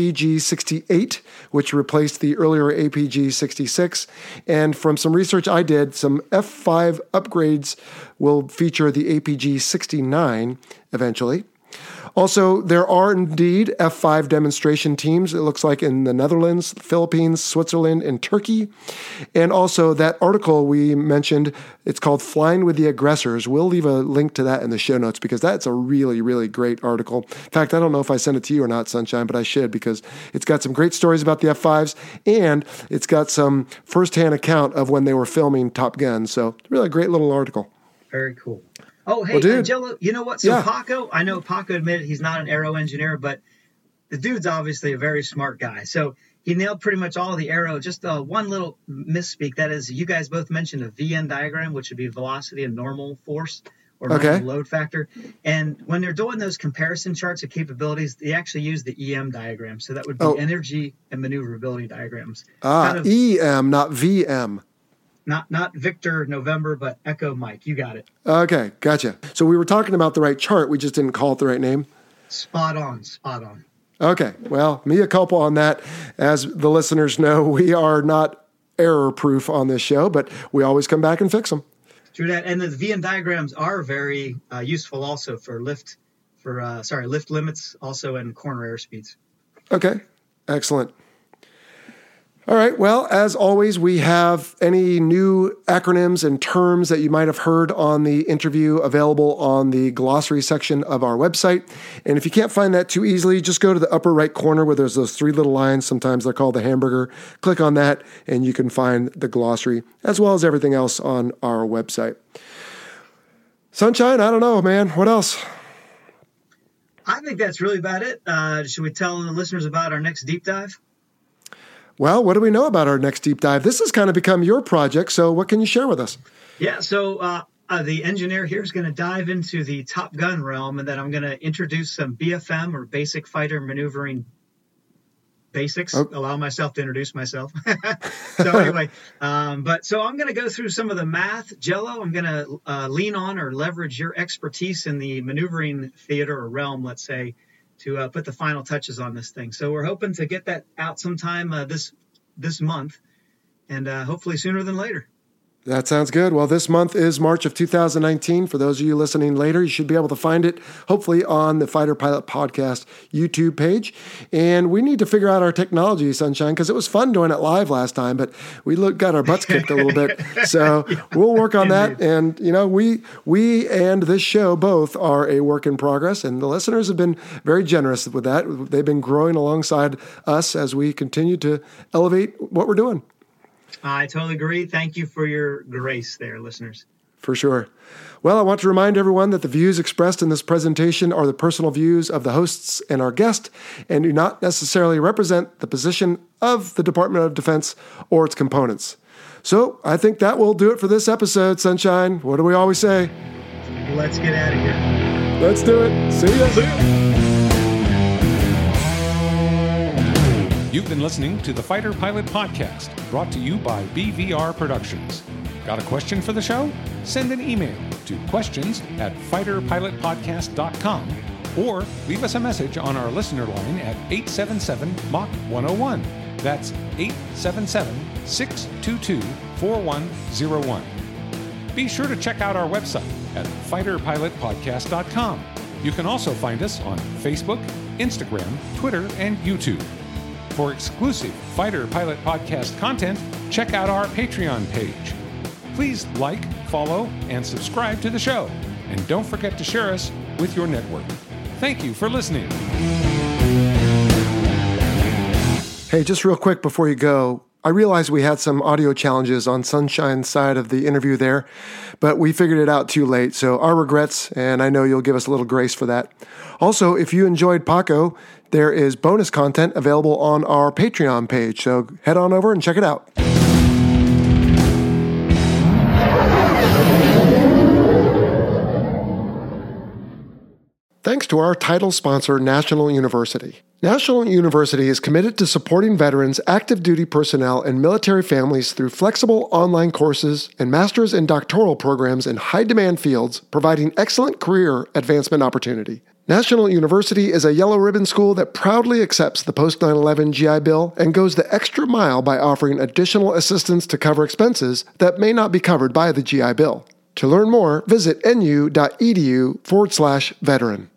S1: APG-68, which replaced the earlier APG-66. And from some research I did, some F-5 upgrades will feature the APG-69 eventually. Also, there are indeed F-5 demonstration teams, it looks like in the Netherlands, Philippines, Switzerland, and Turkey. And also that article we mentioned, it's called Flying with the Aggressors. We'll leave a link to that in the show notes because that's a really, really great article. In fact, I don't know if I sent it to you or not, Sunshine, but I should because it's got some great stories about the F-5s and it's got some firsthand account of when they were filming Top Gun. So really a great little article.
S4: Very cool. Oh, hey, well, Jello, you know what? So Paco, I know Paco admitted he's not an aero engineer, but the dude's obviously a very smart guy. So he nailed pretty much all of the aero. Just one little misspeak. That is, you guys both mentioned a VN diagram, which would be velocity and normal force or normal load factor. And when they're doing those comparison charts of capabilities, they actually use the EM diagram. So that would be energy and maneuverability diagrams.
S1: EM, not VM.
S4: Not Victor November, but Echo Mike. You got it.
S1: Okay, gotcha. So we were talking about the right chart. We just didn't call it the right name.
S4: Spot on.
S1: Okay, well, mea culpa on that. As the listeners know, we are not error-proof on this show, but we always come back and fix them.
S4: True that. And the VN diagrams are very useful also for lift limits, also and corner airspeeds.
S1: Okay, excellent. All right. Well, as always, we have any new acronyms and terms that you might have heard on the interview available on the glossary section of our website. And if you can't find that too easily, just go to the upper right corner where there's those three little lines. Sometimes they're called the hamburger. Click on that and you can find the glossary as well as everything else on our website. Sunshine, I don't know, man. What else?
S4: I think that's really about it. Should we tell the listeners about our next deep dive?
S1: Well, what do we know about our next deep dive? This has kind of become your project, so what can you share with us?
S4: Yeah, so the engineer here is going to dive into the Top Gun realm, and then I'm going to introduce some BFM, or basic fighter maneuvering basics. Allow myself to introduce myself. So anyway, so I'm going to go through some of the math. Jello, I'm going to lean on or leverage your expertise in the maneuvering theater or realm, let's say, to put the final touches on this thing. So we're hoping to get that out sometime this month, and hopefully sooner than later.
S1: That sounds good. Well, this month is March of 2019. For those of you listening later, you should be able to find it, hopefully, on the Fighter Pilot Podcast YouTube page. And we need to figure out our technology, Sunshine, because it was fun doing it live last time, but we got our butts kicked a little bit. So we'll work on that. And, you know, we and this show both are a work in progress, and the listeners have been very generous with that. They've been growing alongside us as we continue to elevate what we're doing.
S4: I totally agree. Thank you for your grace there, listeners.
S1: For sure. Well, I want to remind everyone that the views expressed in this presentation are the personal views of the hosts and our guest and do not necessarily represent the position of the Department of Defense or its components. So I think that will do it for this episode, Sunshine. What do we always say?
S4: Let's get out of here.
S1: Let's do it. See ya.
S3: You've been listening to the Fighter Pilot Podcast, brought to you by BVR Productions. Got a question for the show? Send an email to questions@fighterpilotpodcast.com or leave us a message on our listener line at 877-MACH-101. That's 877-622-4101. Be sure to check out our website at fighterpilotpodcast.com. You can also find us on Facebook, Instagram, Twitter, and YouTube. For exclusive Fighter Pilot Podcast content, check out our Patreon page. Please like, follow, and subscribe to the show. And don't forget to share us with your network. Thank you for listening.
S1: Hey, just real quick before you go, I realized we had some audio challenges on Sunshine's side of the interview there, but we figured it out too late, so our regrets, and I know you'll give us a little grace for that. Also, if you enjoyed Paco, there is bonus content available on our Patreon page, so head on over and check it out. Thanks to our title sponsor, National University. National University is committed to supporting veterans, active duty personnel, and military families through flexible online courses and master's and doctoral programs in high-demand fields, providing excellent career advancement opportunity. National University is a yellow ribbon school that proudly accepts the post-9/11 GI Bill and goes the extra mile by offering additional assistance to cover expenses that may not be covered by the GI Bill. To learn more, visit nu.edu/veteran.